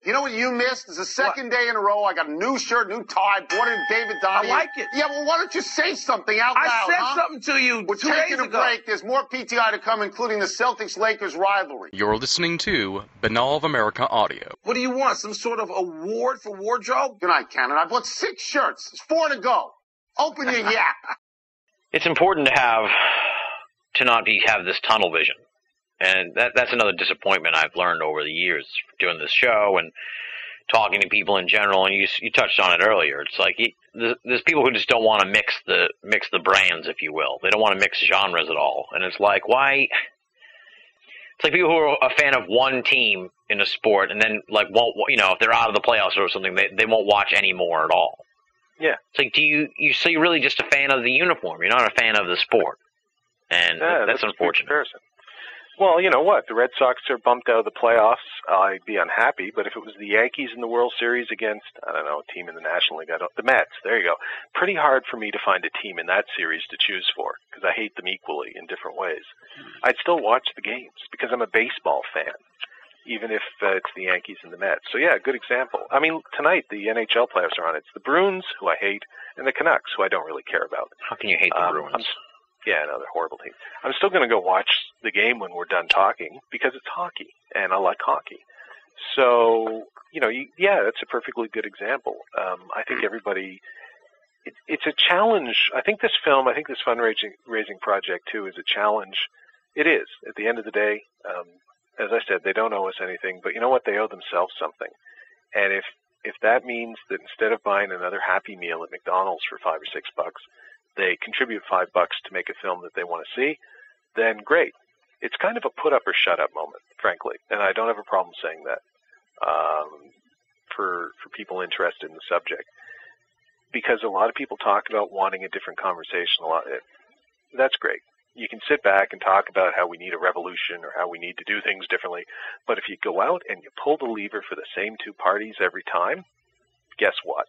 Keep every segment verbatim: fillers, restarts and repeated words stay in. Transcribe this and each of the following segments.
You know what you missed? It's the second what? day in a row. I got a new shirt, new tie, bought it in David Donahue. I like it. Yeah, well, why don't you say something out I loud, I said huh? something to you We're two taking days a ago. break. There's more P T I to come, including the Celtics-Lakers rivalry. You're listening to Banal of America Audio. What do you want? Some sort of award for wardrobe? Good night, Cannon. I bought six shirts. There's four to go. Open your yap. It's important to have, to not be have this tunnel vision. And that that's another disappointment I've learned over the years doing this show and talking to people in general. And you you touched on it earlier. It's like you, there's, there's people who just don't want to mix the mix the brands, if you will. They don't want to mix genres at all. And it's like, why? It's like people who are a fan of one team in a sport and then like won't, you know, if they're out of the playoffs or something, they they won't watch anymore at all. Yeah. It's like, do you you so you're really just a fan of the uniform? You're not a fan of the sport, and yeah, that's, that's unfortunate. Well, you know what? The Red Sox are bumped out of the playoffs. I'd be unhappy, but if it was the Yankees in the World Series against, I don't know, a team in the National League, I don't, the Mets, there you go. Pretty hard for me to find a team in that series to choose for, because I hate them equally in different ways. I'd still watch the games, because I'm a baseball fan, even if uh, it's the Yankees and the Mets. So yeah, good example. I mean, tonight the N H L playoffs are on. It's the Bruins, who I hate, and the Canucks, who I don't really care about. How can you hate the um, Bruins? I'm, Yeah, no, they're horrible team. I'm still going to go watch the game when we're done talking because it's hockey, and I like hockey. So, you know, you, yeah, that's a perfectly good example. Um, I think everybody, it, it's a challenge. I think this film, I think this fundraising raising project, too, is a challenge. It is. At the end of the day, um, as I said, they don't owe us anything, but you know what? They owe themselves something. And if, if that means that instead of buying another Happy Meal at McDonald's for five or six bucks, they contribute five bucks to make a film that they want to see, then great. It's kind of a put up or shut up moment, frankly, and I don't have a problem saying that um, for for people interested in the subject, because a lot of people talk about wanting a different conversation. A lot, it, that's great. You can sit back and talk about how we need a revolution or how we need to do things differently, but if you go out and you pull the lever for the same two parties every time, guess what?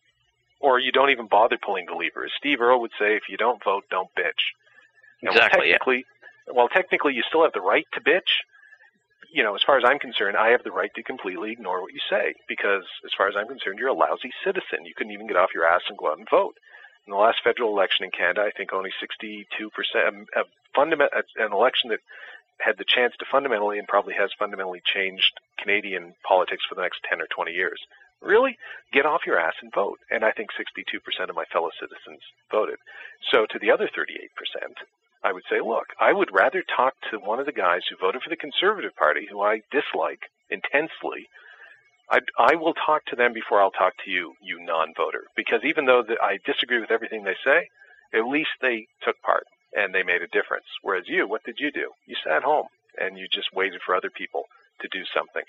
Or you don't even bother pulling the lever. As Steve Earle would say, if you don't vote, don't bitch. And exactly, well, technically, yeah. Well, technically, you still have the right to bitch. You know, as far as I'm concerned, I have the right to completely ignore what you say because, as far as I'm concerned, you're a lousy citizen. You couldn't even get off your ass and go out and vote. In the last federal election in Canada, I think only sixty-two percent, a, a fundament, an election that had the chance to fundamentally and probably has fundamentally changed Canadian politics for the next ten or twenty years. Really? Get off your ass and vote. And I think sixty-two percent of my fellow citizens voted. So to the other thirty-eight percent, I would say, look, I would rather talk to one of the guys who voted for the Conservative Party, who I dislike intensely. I, I will talk to them before I'll talk to you, you non-voter. Because even though the, I disagree with everything they say, at least they took part and they made a difference. Whereas you, what did you do? You sat home and you just waited for other people to do something.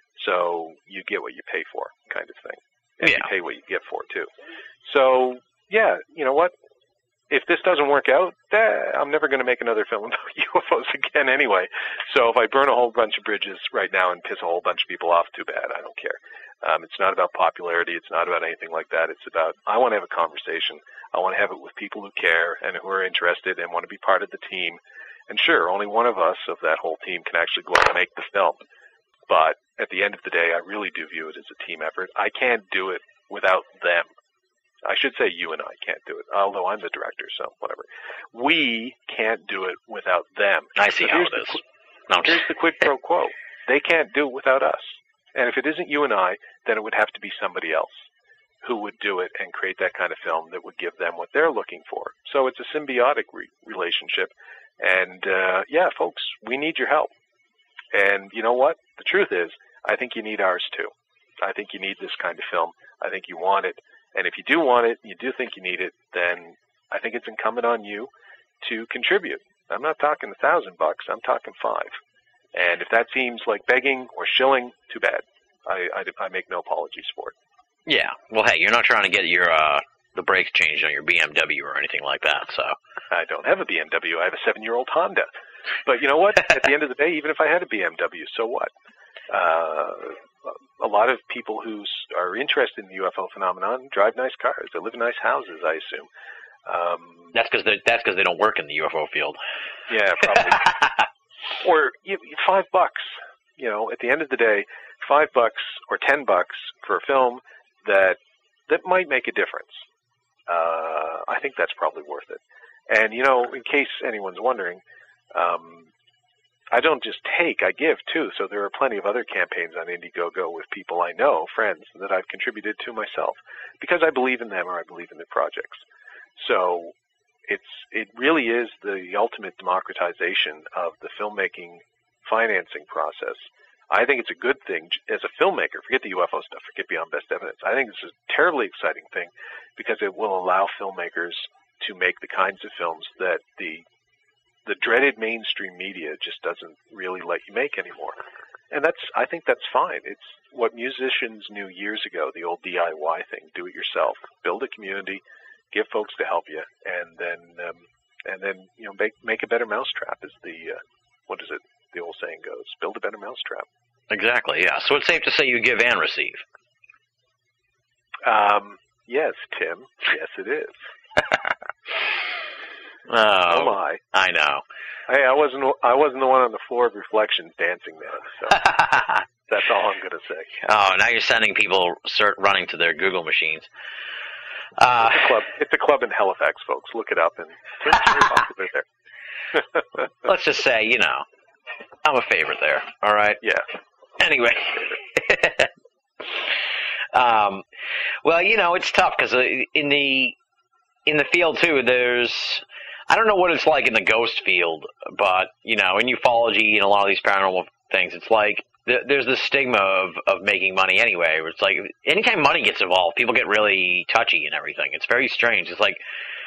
So you get what you pay for, kind of thing. And yeah. you pay what you get for, too. So, yeah, you know what? If this doesn't work out, eh, I'm never going to make another film about U F Os again anyway. So if I burn a whole bunch of bridges right now and piss a whole bunch of people off, too bad. I don't care. Um, it's not about popularity. It's not about anything like that. It's about, I want to have a conversation. I want to have it with people who care and who are interested and want to be part of the team. And sure, only one of us of that whole team can actually go out and make the film. But at the end of the day, I really do view it as a team effort. I can't do it without them. I should say you and I can't do it, although I'm the director, so whatever. We can't do it without them. I see so how it is. The, no, here's the quid pro quo. They can't do it without us. And if it isn't you and I, then it would have to be somebody else who would do it and create that kind of film that would give them what they're looking for. So it's a symbiotic re- relationship. And, uh, yeah, folks, we need your help. And you know what? The truth is, I think you need ours too. I think you need this kind of film. I think you want it. And if you do want it, you do think you need it, then I think it's incumbent on you to contribute. I'm not talking a thousand bucks. I'm talking five. And if that seems like begging or shilling, too bad. I, I, I make no apologies for it. Yeah. Well, hey, you're not trying to get your uh, the brakes changed on your B M W or anything like that, so. I don't have a B M W. I have a seven-year-old Honda. But you know what? At the end of the day, even if I had a B M W, so what? Uh, a lot of people who are interested in the U F O phenomenon drive nice cars. They live in nice houses, I assume. Um, that's because they that's because they don't work in the U F O field. Yeah, probably. Or you, five bucks. You know, at the end of the day, five bucks or ten bucks for a film that that might make a difference. Uh, I think that's probably worth it. And, you know, in case anyone's wondering, um, I don't just take, I give too. So there are plenty of other campaigns on Indiegogo with people I know, friends, that I've contributed to myself because I believe in them or I believe in the projects. So it's it really is the ultimate democratization of the filmmaking financing process. I think it's a good thing as a filmmaker. Forget the U F O stuff. Forget Beyond Best Evidence. I think this is a terribly exciting thing because it will allow filmmakers to make the kinds of films that the the dreaded mainstream media just doesn't really let you make anymore. And that's I think that's fine. It's what musicians knew years ago, the old D I Y thing, do it yourself. Build a community, give folks to help you, and then um, and then you know make make a better mousetrap is the uh, what is it? The old saying goes, build a better mousetrap. Exactly, yeah. So it's safe to say you give and receive. Um, yes, Tim. Yes, it is. Oh, oh my! I know. Hey, I wasn't. I wasn't the one on the floor of reflections dancing there. So that's all I'm going to say. Oh, now you're sending people cert running to their Google machines. Uh, it's a club. It's a club in Halifax, folks. Look it up, and Tim's very popular there. Let's just say, you know, I'm a favorite there. All right. Yeah. Anyway. um, well, you know, it's tough because in the in the field too, there's I don't know what it's like in the ghost field, but you know, in ufology and a lot of these paranormal things, it's like th- there's this stigma of of making money anyway. Where it's like anytime money gets involved, people get really touchy and everything. It's very strange. It's like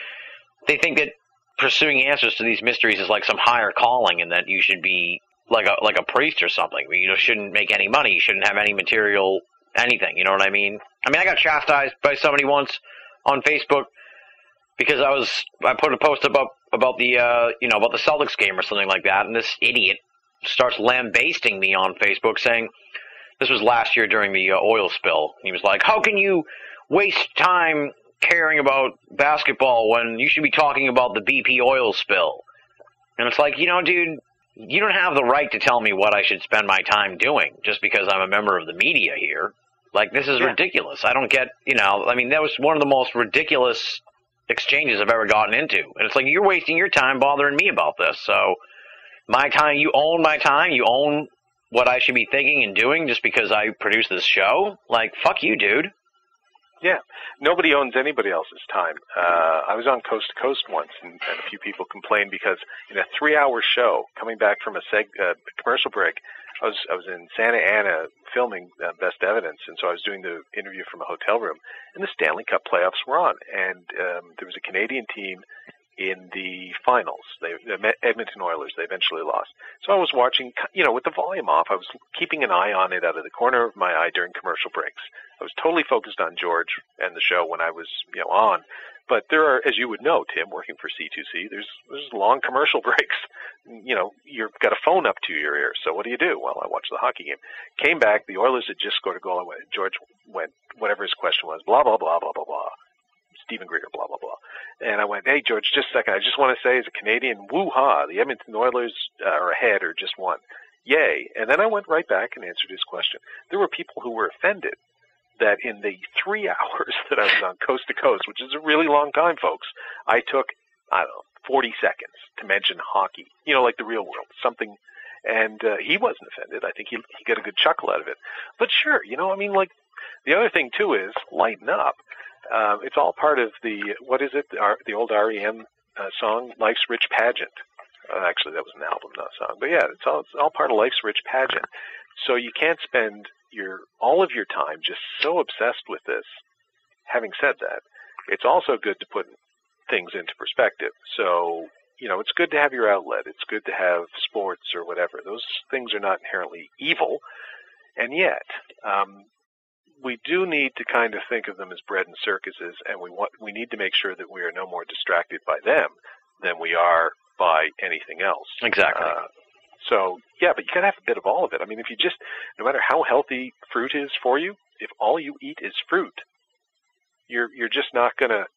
they think that pursuing answers to these mysteries is like some higher calling, and that you should be like a like a priest or something. You know, shouldn't make any money. You shouldn't have any material anything. You know what I mean? I mean, I got chastised by somebody once on Facebook because I was I put a post about about the uh, you know about the Celtics game or something like that, and this idiot starts lambasting me on Facebook, saying this was last year during the uh, oil spill. He was like, "How can you waste time caring about basketball when you should be talking about the B P oil spill?" And it's like, you know, dude, you don't have the right to tell me what I should spend my time doing just because I'm a member of the media here. Like, this is yeah. ridiculous. I don't get, you know, I mean, that was one of the most ridiculous exchanges I've ever gotten into. And it's like, you're wasting your time bothering me about this. So my time, you own my time, you own what I should be thinking and doing just because I produce this show? Like, fuck you, dude. Yeah, nobody owns anybody else's time. Uh, I was on Coast to Coast once, and, and a few people complained because in a three-hour show, coming back from a seg, uh, commercial break, I was I was in Santa Ana filming uh, Best Evidence, and so I was doing the interview from a hotel room, and the Stanley Cup playoffs were on, and um, there was a Canadian team in the finals. They, the Edmonton Oilers, they eventually lost. So I was watching, you know, with the volume off, I was keeping an eye on it out of the corner of my eye during commercial breaks. I was totally focused on George and the show when I was, you know, on. But there are, as you would know, Tim, working for C two C, there's there's long commercial breaks. You know, you've got a phone up to your ear. So what do you do? Well, I watched the hockey game. Came back, the Oilers had just scored a goal. I went, George went, whatever his question was, blah, blah, blah, blah, blah, blah. Stephen Greer, blah, blah, blah. And I went, hey, George, just a second. I just want to say as a Canadian, woo-ha, the Edmonton Oilers uh, are ahead or just won. Yay. And then I went right back and answered his question. There were people who were offended that in the three hours that I was on Coast to Coast, which is a really long time, folks, I took, I don't know, forty seconds to mention hockey, you know, like the real world, something. And uh, he wasn't offended. I think he, he got a good chuckle out of it. But sure, you know, I mean, like, the other thing, too, is lighten up. Um, it's all part of the, what is it, the, the old R E M uh, song, Life's Rich Pageant. Uh, actually, that was an album, not a song. But yeah, it's all, it's all part of Life's Rich Pageant. So you can't spend your all of your time just so obsessed with this. Having said that, it's also good to put things into perspective. So, you know, it's good to have your outlet. It's good to have sports or whatever. Those things are not inherently evil. And yet, um, we do need to kind of think of them as bread and circuses, and we want we need to make sure that we are no more distracted by them than we are by anything else. Exactly. Uh, so, yeah, but you got to have a bit of all of it. I mean, if you just, no matter how healthy fruit is for you, if all you eat is fruit, you're you're just not going to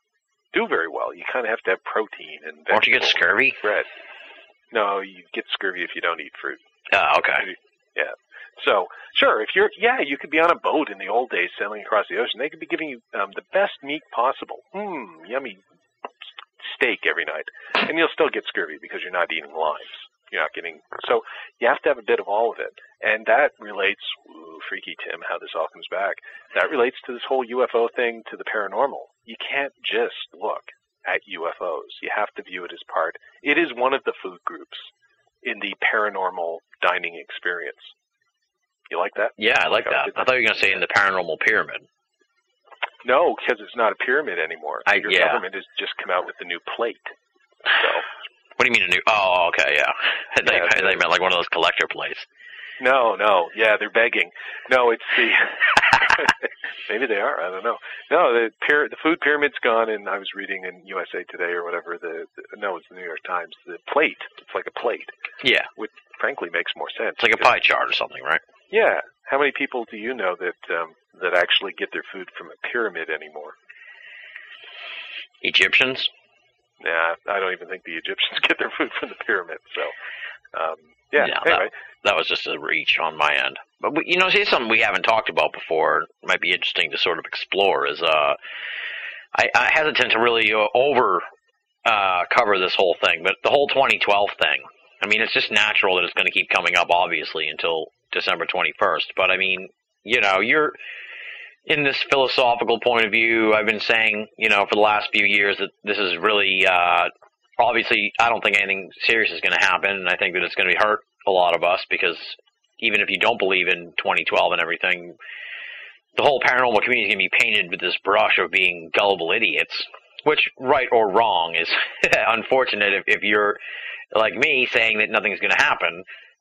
do very well. You kind of have to have protein and vegetables. Won't you get scurvy? Bread. No, you get scurvy if you don't eat fruit. Oh, okay. Yeah. So, sure, if you're, yeah, you could be on a boat in the old days sailing across the ocean. They could be giving you um, the best meat possible. Mmm, yummy steak every night. And you'll still get scurvy because you're not eating limes. You're not getting, so you have to have a bit of all of it. And that relates, ooh, freaky Tim, how this all comes back. That relates to this whole U F O thing, to the paranormal. You can't just look at U F Os. You have to view it as part. It is one of the food groups in the paranormal dining experience. You like that? Yeah, I like that. I thought you were going to say in the paranormal pyramid. No, because it's not a pyramid anymore. I, Your yeah. government has just come out with the new plate. So. What do you mean a new? Oh, okay, yeah. I thought Yeah, you meant like one of those collector plates. No, no, yeah, they're begging. No, it's the maybe they are. I don't know. No, the pyra- the food pyramid's gone, and I was reading in U S A Today or whatever. The, the no, it's the New York Times. The plate. It's like a plate. Yeah, which frankly makes more sense. It's like a pie chart or something, right? Yeah. How many people do you know that um, that actually get their food from a pyramid anymore? Egyptians. Nah, I don't even think the Egyptians get their food from the pyramid. So, um, yeah. yeah anyway, that, that was just a reach on my end. But we, you know, here's something we haven't talked about before. It might be interesting to sort of explore. Is uh, I, I hesitant to really uh, over uh, cover this whole thing, but the whole twenty twelve thing. I mean, it's just natural that it's going to keep coming up, obviously, until December twenty-first. But I mean, you know, you're. In this philosophical point of view, I've been saying, you know, for the last few years that this is really, uh, obviously, I don't think anything serious is going to happen, and I think that it's going to hurt a lot of us, because even if you don't believe in twenty twelve and everything, the whole paranormal community is going to be painted with this brush of being gullible idiots, which, right or wrong, is unfortunate if, if you're, like me, saying that nothing's going to happen.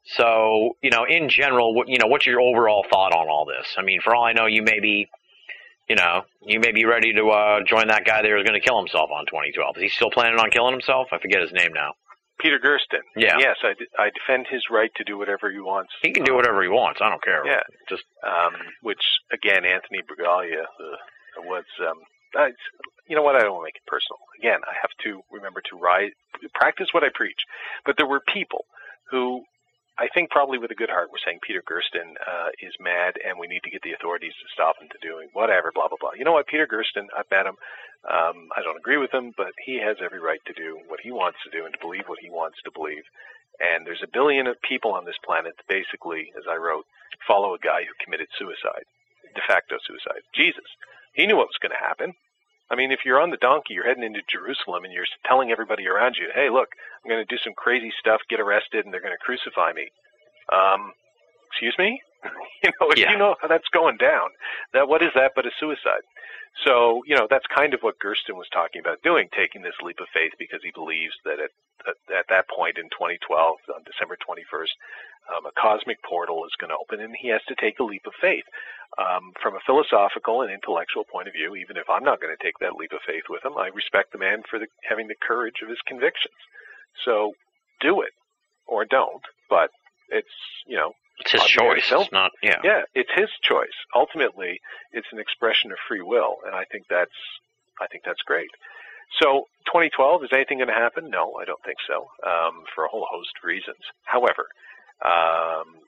So, you know, in general, what, you know, what's your overall thought on all this? I mean, for all I know, you may be, you know, you may be ready to uh, join that guy that was going to kill himself on twenty twelve. Is he still planning on killing himself? I forget his name now. Peter Gersten. Yeah. Yes, I, d- I defend his right to do whatever he wants. He can do whatever he wants. I don't care. Yeah. Just um, which, again, Anthony Bragalia uh, was, um, I, you know what, I don't want to make it personal. Again, I have to remember to rise, practice what I preach. But there were people who, I think probably with a good heart, were saying Peter Gersten uh, is mad and we need to get the authorities to stop him to doing whatever, blah, blah, blah. You know what, Peter Gersten, I've met him. Um, I don't agree with him, but he has every right to do what he wants to do and to believe what he wants to believe. And there's a billion of people on this planet that basically, as I wrote, follow a guy who committed suicide, de facto suicide. Jesus. He knew what was going to happen. I mean, if you're on the donkey, you're heading into Jerusalem, and you're telling everybody around you, hey, look, I'm going to do some crazy stuff, get arrested, and they're going to crucify me. Um, excuse me? you know, if yeah. you know how that's going down, that what is that but a suicide? So, you know, that's kind of what Gersten was talking about doing, taking this leap of faith because he believes that at, at that point in twenty twelve, on December twenty-first, um, a cosmic portal is going to open, and he has to take a leap of faith. Um, from a philosophical and intellectual point of view, even if I'm not going to take that leap of faith with him, I respect the man for the, having the courage of his convictions. So do it or don't, but it's, you know, it's his choice. It's not, yeah. Yeah, it's his choice. Ultimately, it's an expression of free will, and I think that's, I think that's great. So twenty twelve, is anything going to happen? No, I don't think so, um, for a whole host of reasons. However, um,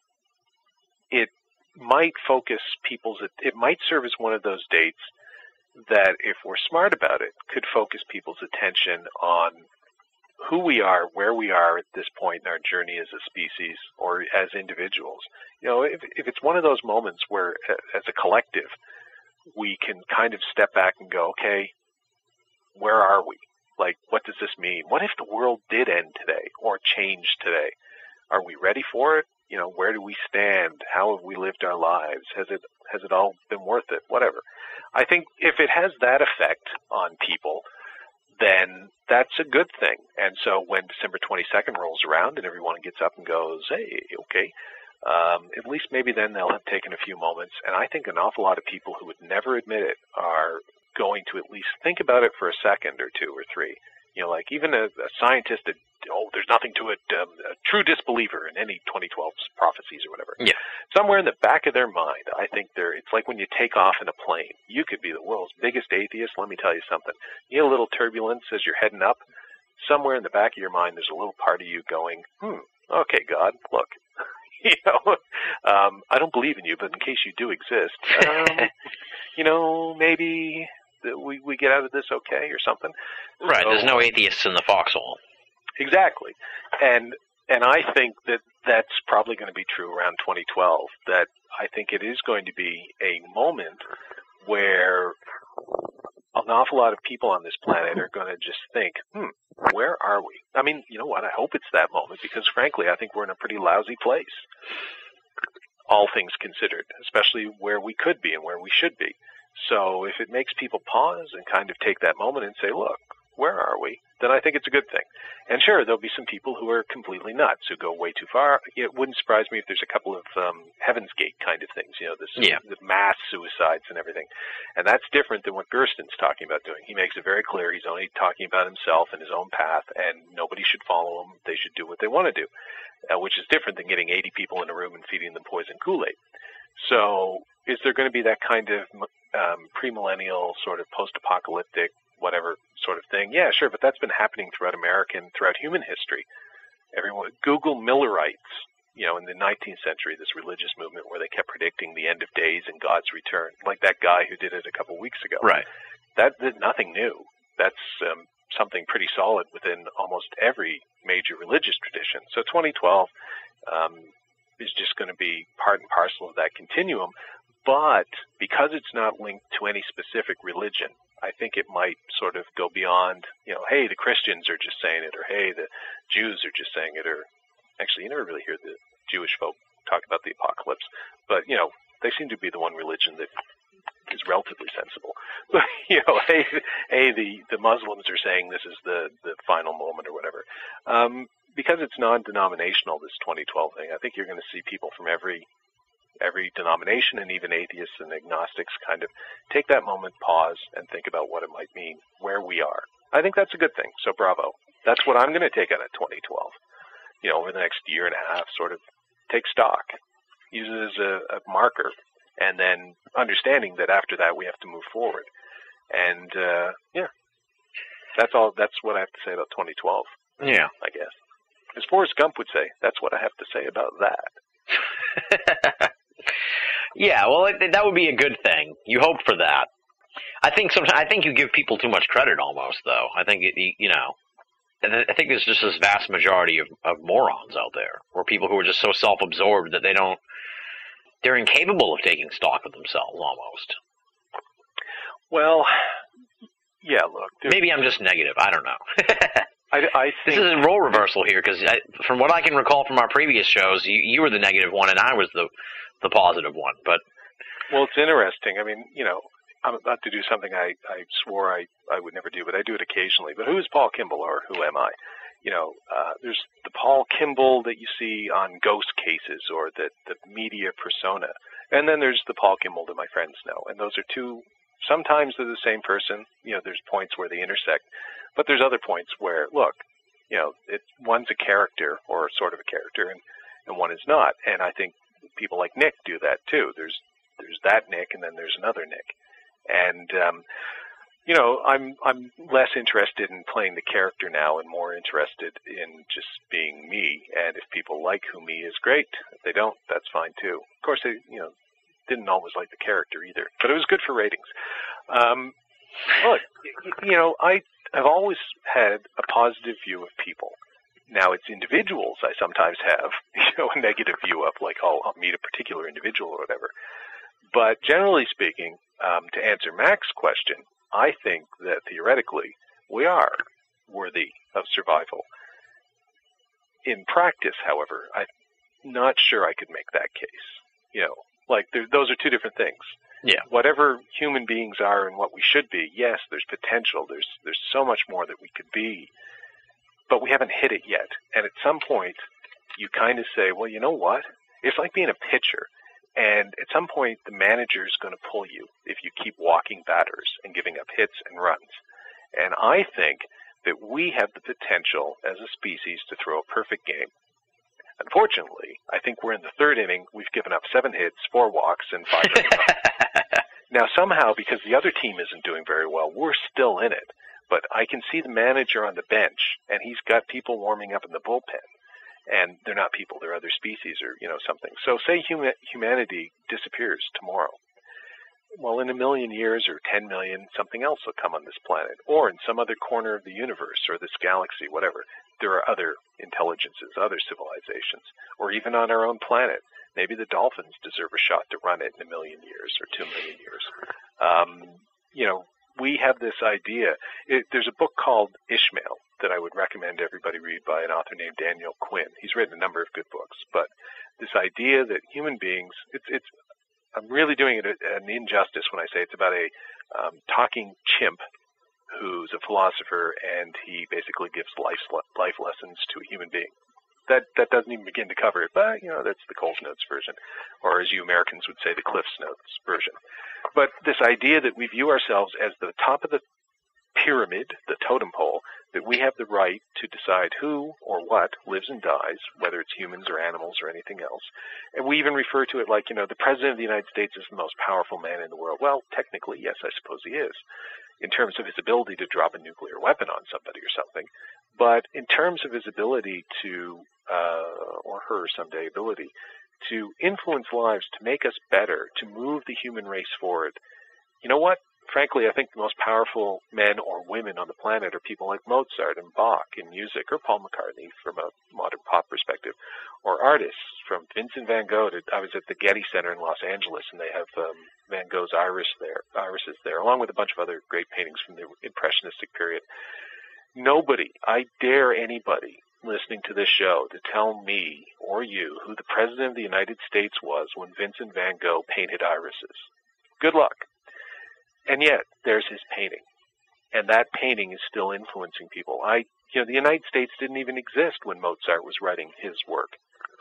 it might focus people's, it might serve as one of those dates that, if we're smart about it, could focus people's attention on who we are, where we are at this point in our journey as a species or as individuals. You know, if, if it's one of those moments where, as a collective, we can kind of step back and go, okay, where are we? Like, what does this mean? What if the world did end today or change today? Are we ready for it? You know, where do we stand? How have we lived our lives? Has it has it all been worth it? Whatever. I think if it has that effect on people, then that's a good thing. And so when December twenty-second rolls around and everyone gets up and goes, hey, okay, um, at least maybe then they'll have taken a few moments. And I think an awful lot of people who would never admit it are going to at least think about it for a second or two or three. You know, like even a, a scientist that, oh, there's nothing to it, um, a true disbeliever in any twenty twelve prophecies or whatever. Yeah. Somewhere in the back of their mind, I think they're, it's like when you take off in a plane. You could be the world's biggest atheist. Let me tell you something. You get a little turbulence as you're heading up. Somewhere in the back of your mind, there's a little part of you going, hmm, okay, God, look, you know, um, I don't believe in you, but in case you do exist, um, you know, maybe that we we get out of this okay or something. Right. So, there's no atheists in the foxhole. Exactly, and and I think that that's probably going to be true around twenty twelve. That I think it is going to be a moment where an awful lot of people on this planet are going to just think, hmm, where are we? I mean, you know what? I hope it's that moment because, frankly, I think we're in a pretty lousy place, all things considered, especially where we could be and where we should be. So if it makes people pause and kind of take that moment and say, look, where are we? Then I think it's a good thing. And sure, there'll be some people who are completely nuts, who go way too far. It wouldn't surprise me if there's a couple of um, Heaven's Gate kind of things, you know, this, yeah. the mass suicides and everything. And that's different than what Gersten's talking about doing. He makes it very clear he's only talking about himself and his own path, and nobody should follow him. They should do what they want to do, uh, which is different than getting eighty people in a room and feeding them poison Kool-Aid. So is there going to be that kind of um, premillennial sort of post-apocalyptic whatever sort of thing? Yeah, sure, but that's been happening throughout America and throughout human history. Everyone, Google Millerites, you know, in the nineteenth century, this religious movement where they kept predicting the end of days and God's return, like that guy who did it a couple weeks ago. Right. That, that's nothing new. That's um, something pretty solid within almost every major religious tradition. So twenty twelve um, is just going to be part and parcel of that continuum, but because it's not linked to any specific religion, I think it might sort of go beyond, you know, hey, the Christians are just saying it, or hey, the Jews are just saying it, or actually, you never really hear the Jewish folk talk about the apocalypse, but, you know, they seem to be the one religion that is relatively sensible. But, you know, hey, hey the, the Muslims are saying this is the, the final moment or whatever. Um, because it's non-denominational, this twenty twelve thing, I think you're going to see people from every every denomination and even atheists and agnostics kind of take that moment, pause, and think about what it might mean, where we are. I think that's a good thing. So bravo. That's what I'm going to take out of twenty twelve. You know, over the next year and a half, sort of take stock, use it as a, a marker, and then understanding that after that we have to move forward. And, uh, yeah, that's all. That's what I have to say about twenty twelve. Yeah. I guess. As Forrest Gump would say, that's what I have to say about that. Yeah, well, it, that would be a good thing. You hope for that. I think sometimes I think you give people too much credit, almost. Though I think it, you know, I think there's just this vast majority of, of morons out there, or people who are just so self-absorbed that they don't, they're incapable of taking stock of themselves, almost. Well, yeah. Look, maybe I'm just negative. I don't know. I, I think this is a role reversal here, because from what I can recall from our previous shows, you, you were the negative one and I was the the positive one. But well, it's interesting. I mean, you know, I'm about to do something I, I swore I, I would never do, but I do it occasionally. But who is Paul Kimball, or who am I? You know, uh, there's the Paul Kimball that you see on ghost cases, or the the media persona, and then there's the Paul Kimball that my friends know, and those are two. Sometimes they're the same person. You know, there's points where they intersect. But there's other points where, look, you know, it, one's a character, or sort of a character, and, and one is not. And I think people like Nick do that too. There's there's that Nick, and then there's another Nick. And um, you know, I'm I'm less interested in playing the character now, and more interested in just being me. And if people like who me is, great. If they don't, that's fine too. Of course, they you know didn't always like the character either, but it was good for ratings. Um, look, you know, I. I've always had a positive view of people. Now, it's individuals I sometimes have, you know, a negative view of, like, oh, I'll meet a particular individual or whatever. But generally speaking, um, to answer Mac's question, I think that theoretically we are worthy of survival. In practice, however, I'm not sure I could make that case. You know, like, those are two different things. Yeah. Whatever human beings are and what we should be, yes, there's potential. There's there's so much more that we could be, but we haven't hit it yet. And at some point, you kind of say, well, you know what? It's like being a pitcher. And at some point, the manager is going to pull you if you keep walking batters and giving up hits and runs. And I think that we have the potential as a species to throw a perfect game. Unfortunately, I think we're in the third inning. We've given up seven hits, four walks, and five runs. Now, somehow, because the other team isn't doing very well, we're still in it. But I can see the manager on the bench, and he's got people warming up in the bullpen. and they're not people, they're other species or, you know, something. So say huma- humanity disappears tomorrow. Well, in a million years or ten million, something else will come on this planet, or in some other corner of the universe or this galaxy, whatever. There are other intelligences, other civilizations, or even on our own planet. Maybe the dolphins deserve a shot to run it in a million years or two million years. Um, you know, we have this idea. It, there's a book called Ishmael that I would recommend everybody read by an author named Daniel Quinn. He's written a number of good books, but this idea that human beings, it's, it's I'm really doing it an injustice when I say it's about a um, talking chimp who's a philosopher, and he basically gives life life lessons to a human being. That that doesn't even begin to cover it, but you know that's the Coles Notes version, or as you Americans would say, the Cliff's Notes version. But this idea that we view ourselves as the top of the pyramid, the totem pole, that we have the right to decide who or what lives and dies, whether it's humans or animals or anything else. And we even refer to it like, you know, the President of the United States is the most powerful man in the world. Well, technically, yes, I suppose he is, in terms of his ability to drop a nuclear weapon on somebody or something. But in terms of his ability to, uh, or her someday ability, to influence lives, to make us better, to move the human race forward, you know what? Frankly, I think the most powerful men or women on the planet are people like Mozart and Bach in music, or Paul McCartney from a modern pop perspective, or artists from Vincent van Gogh to, I was at the Getty Center in Los Angeles, and they have um, Van Gogh's iris there, irises there, along with a bunch of other great paintings from the Impressionistic period. Nobody, I dare anybody listening to this show to tell me or you who the President of the United States was when Vincent van Gogh painted irises. Good luck. And yet, there's his painting, and that painting is still influencing people. I, you know, the United States didn't even exist when Mozart was writing his work,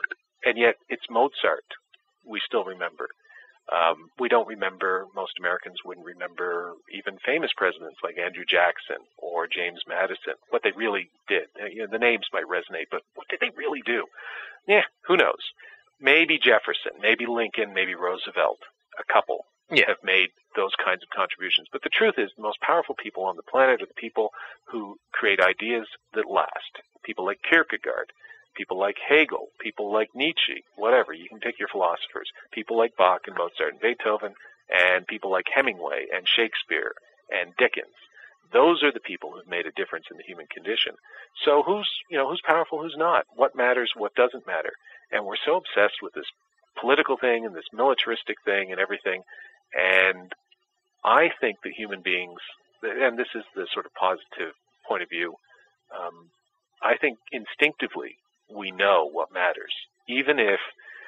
and yet it's Mozart we still remember. Um, we don't remember, most Americans wouldn't remember even famous presidents like Andrew Jackson or James Madison, what they really did. You know, the names might resonate, but what did they really do? Yeah, who knows? Maybe Jefferson, maybe Lincoln, maybe Roosevelt, a couple. Yeah. Have made those kinds of contributions. But the truth is, the most powerful people on the planet are the people who create ideas that last. People like Kierkegaard, people like Hegel, people like Nietzsche, whatever. You can pick your philosophers. People like Bach and Mozart and Beethoven, and people like Hemingway and Shakespeare and Dickens. Those are the people who've made a difference in the human condition. So who's, you know, who's powerful, who's not? What matters, what doesn't matter? And we're so obsessed with this political thing and this militaristic thing and everything. And I think that human beings, and this is the sort of positive point of view, um, I think instinctively we know what matters. Even if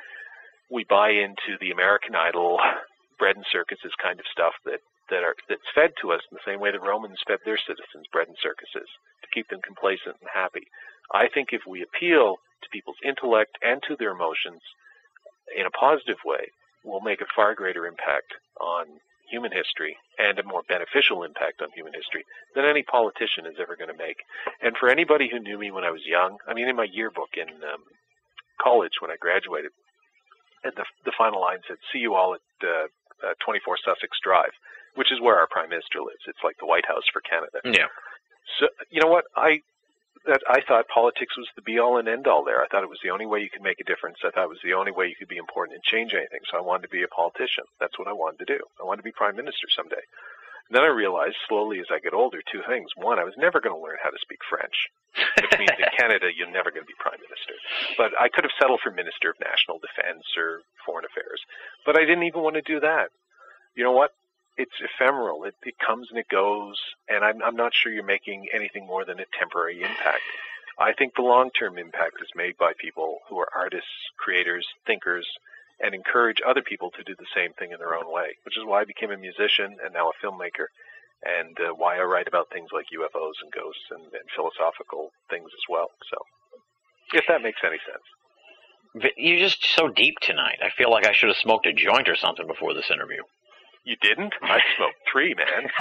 we buy into the American Idol, bread and circuses kind of stuff that, that are that's fed to us in the same way the Romans fed their citizens bread and circuses to keep them complacent and happy. I think if we appeal to people's intellect and to their emotions in a positive way, will make a far greater impact on human history and a more beneficial impact on human history than any politician is ever going to make. And for anybody who knew me when I was young, I mean, in my yearbook in um, college when I graduated, and the, the final line said, "See you all at uh, uh, twenty-four Sussex Drive," which is where our Prime Minister lives. It's like the White House for Canada. Yeah. So, you know what? I that I thought politics was the be-all and end-all there. I thought it was the only way you could make a difference. I thought it was the only way you could be important and change anything. So I wanted to be a politician. That's what I wanted to do. I wanted to be Prime Minister someday. And then I realized slowly as I get older two things. One, I was never going to learn how to speak French, which means in Canada you're never going to be Prime Minister. But I could have settled for Minister of National Defense or Foreign Affairs. But I didn't even want to do that. You know what? It's ephemeral. It, it comes and it goes, and I'm, I'm not sure you're making anything more than a temporary impact. I think the long-term impact is made by people who are artists, creators, thinkers, and encourage other people to do the same thing in their own way, which is why I became a musician and now a filmmaker, and uh, why I write about things like U F Os and ghosts and, and philosophical things as well. So, if that makes any sense. You're just so deep tonight. I feel like I should have smoked a joint or something before this interview. You didn't? I smoked three, man.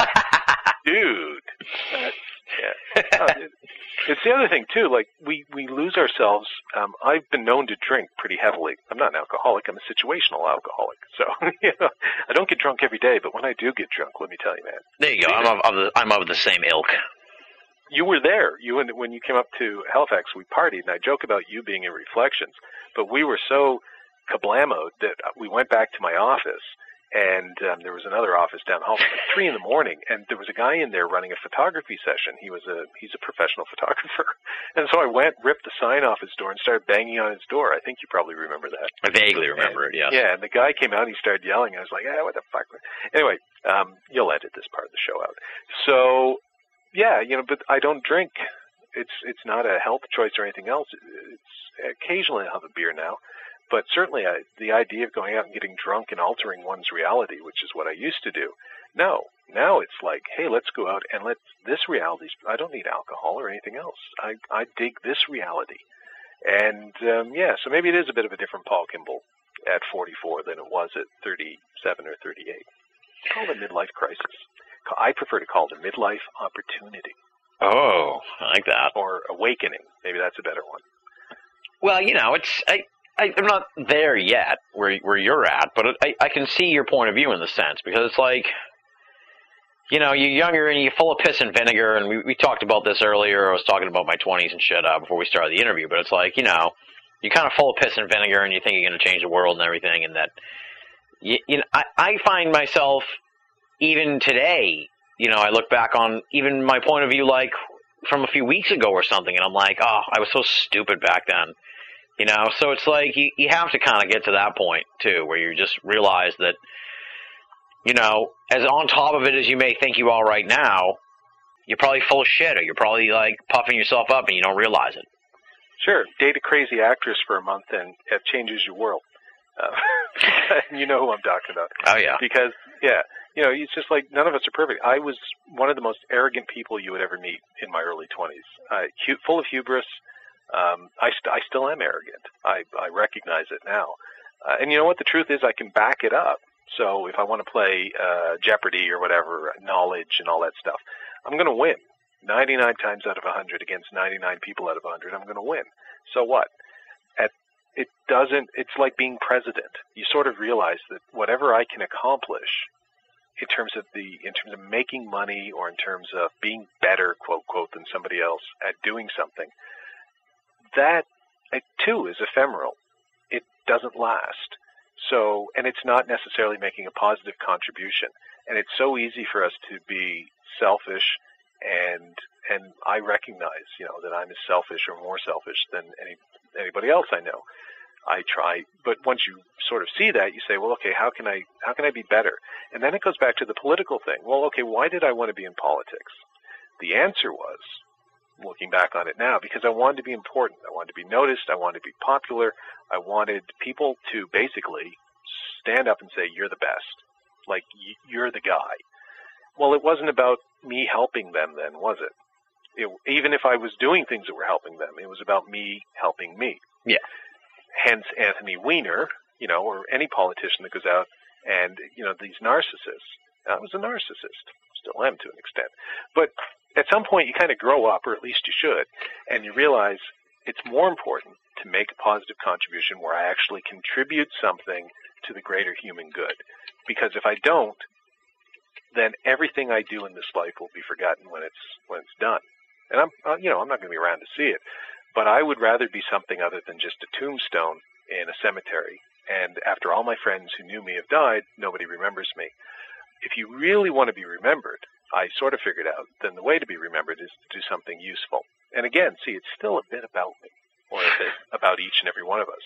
Dude. That's, yeah. Uh, it, it's the other thing, too. Like, we, we lose ourselves. Um, I've been known to drink pretty heavily. I'm not an alcoholic. I'm a situational alcoholic. So, you know, I don't get drunk every day, but when I do get drunk, let me tell you, man. There you go. I'm of, of the I'm of the same ilk. you were there. You and when you came up to Halifax, we partied, and I joke about you being in Reflections, but we were so kablamoed that we went back to my office, and um, there was another office down the hall. It was like three in the morning, and there was a guy in there running a photography session. He was a he's a professional photographer, and so I went, ripped the sign off his door, and started banging on his door. I think you probably remember that. I vaguely remember and, it. Yeah. Yeah, and the guy came out, and he started yelling. I was like, ah, what the fuck? Anyway, um, you'll edit this part of the show out. So, yeah, you know, but I don't drink. It's it's not a health choice or anything else. It's occasionally I'll have a beer now. But certainly I, the idea of going out and getting drunk and altering one's reality, which is what I used to do, no. Now it's like, hey, let's go out and let this reality, I don't need alcohol or anything else. I, I dig this reality. And, um, yeah, so maybe it is a bit of a different Paul Kimball at forty-four than it was at thirty-seven or thirty-eight. It's called a midlife crisis. I prefer to call it a midlife opportunity. Oh, I like that. Or awakening. Maybe that's a better one. Well, you know, it's... I, I, I'm not there yet, where where you're at, but I, I can see your point of view in the sense, because it's like, you know, you're younger and you're full of piss and vinegar, and we, we talked about this earlier. I was talking about my twenties and shit uh, before we started the interview, but it's like, you know, you're kind of full of piss and vinegar, and you think you're going to change the world and everything, and that, you, you know, I, I find myself, even today, you know, I look back on even my point of view, like, from a few weeks ago or something, and I'm like, oh, I was so stupid back then. You know, so it's like you, you have to kind of get to that point, too, where you just realize that, you know, as on top of it as you may think you are right now, you're probably full of shit, or you're probably, like, puffing yourself up and you don't realize it. Sure. Date a crazy actress for a month and it changes your world. Uh, you know who I'm talking about. Oh, yeah. Because, yeah, you know, it's just like none of us are perfect. I was one of the most arrogant people you would ever meet in my early twenties. Uh, hu- full of hubris. Um, I, st- I still am arrogant. I, I recognize it now. Uh, and you know what? The truth is I can back it up. So if I want to play uh, Jeopardy or whatever, knowledge and all that stuff, I'm going to win. ninety-nine times out of one hundred against ninety-nine people out of one hundred, I'm going to win. So what? At, it doesn't, it's like being president. You sort of realize that whatever I can accomplish in terms of the, in terms of making money or in terms of being better, quote, quote, than somebody else at doing something, that, it, too, is ephemeral. It doesn't last. So, and it's not necessarily making a positive contribution. And it's so easy for us to be selfish, and and I recognize, you know, that I'm as selfish or more selfish than any anybody else I know. I try, but once you sort of see that, you say, well, okay, how can I how can I be better? And then it goes back to the political thing. Well, okay, why did I want to be in politics? The answer was, looking back on it now, because I wanted to be important. I wanted to be noticed. I wanted to be popular. I wanted people to basically stand up and say, you're the best. Like, you're the guy. Well, it wasn't about me helping them then, was it? it? Even if I was doing things that were helping them, it was about me helping me. Yeah. Hence Anthony Weiner, you know, or any politician that goes out and, you know, these narcissists. I was a narcissist. Still am to an extent. But at some point you kind of grow up, or at least you should, and you realize it's more important to make a positive contribution where I actually contribute something to the greater human good. Because if I don't, then everything I do in this life will be forgotten when it's when it's done. And I'm, uh, you know, I'm not going to be around to see it, but I would rather be something other than just a tombstone in a cemetery. And after all my friends who knew me have died, nobody remembers me. If you really want to be remembered, I sort of figured out, then the way to be remembered is to do something useful. And again, see, it's still a bit about me, or a bit about each and every one of us.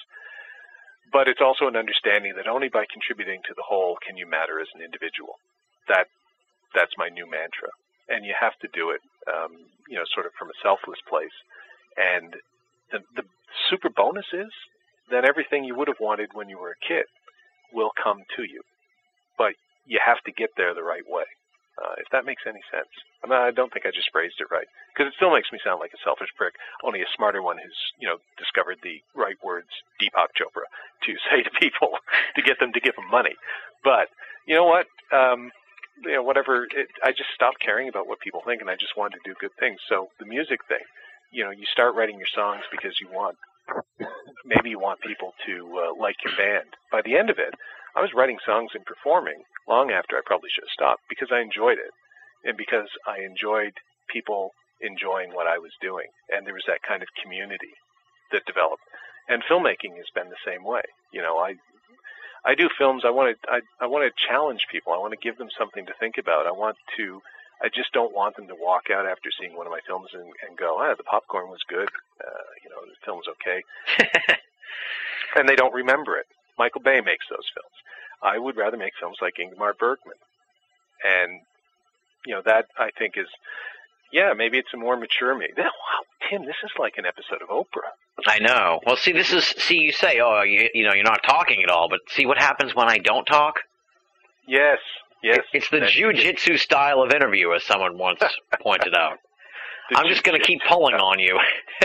But it's also an understanding that only by contributing to the whole can you matter as an individual. That that's my new mantra. And you have to do it, um, you know, sort of from a selfless place. And the, the super bonus is that everything you would have wanted when you were a kid will come to you. But you have to get there the right way. Uh, if that makes any sense. I mean, I don't think I just phrased it right, because it still makes me sound like a selfish prick, only a smarter one who's, you know, discovered the right words, Deepak Chopra, to say to people to get them to give them money. But you know what? Um, you know, whatever. It, I just stopped caring about what people think, and I just wanted to do good things. So the music thing, you know, you start writing your songs because you want, maybe you want people to uh, like your band. By the end of it, I was writing songs and performing long after I probably should have stopped, because I enjoyed it, and because I enjoyed people enjoying what I was doing. And there was that kind of community that developed. And filmmaking has been the same way. You know, I I do films. I want to I, I want to challenge people. I want to give them something to think about. I want to. I just don't want them to walk out after seeing one of my films and, and go, ah, the popcorn was good. Uh, you know, the film's okay. And they don't remember it. Michael Bay makes those films. I would rather make films like Ingmar Bergman. And, you know, that I think is, yeah, maybe it's a more mature me. Wow, Tim, this is like an episode of Oprah. I know. Well, see, this is, see, you say, oh, you, you know, you're not talking at all, but see what happens when I don't talk? Yes, yes. It's the That- jiu-jitsu style of interview, as someone once pointed out. The I'm just going to keep jiu-jitsu pulling style. on you.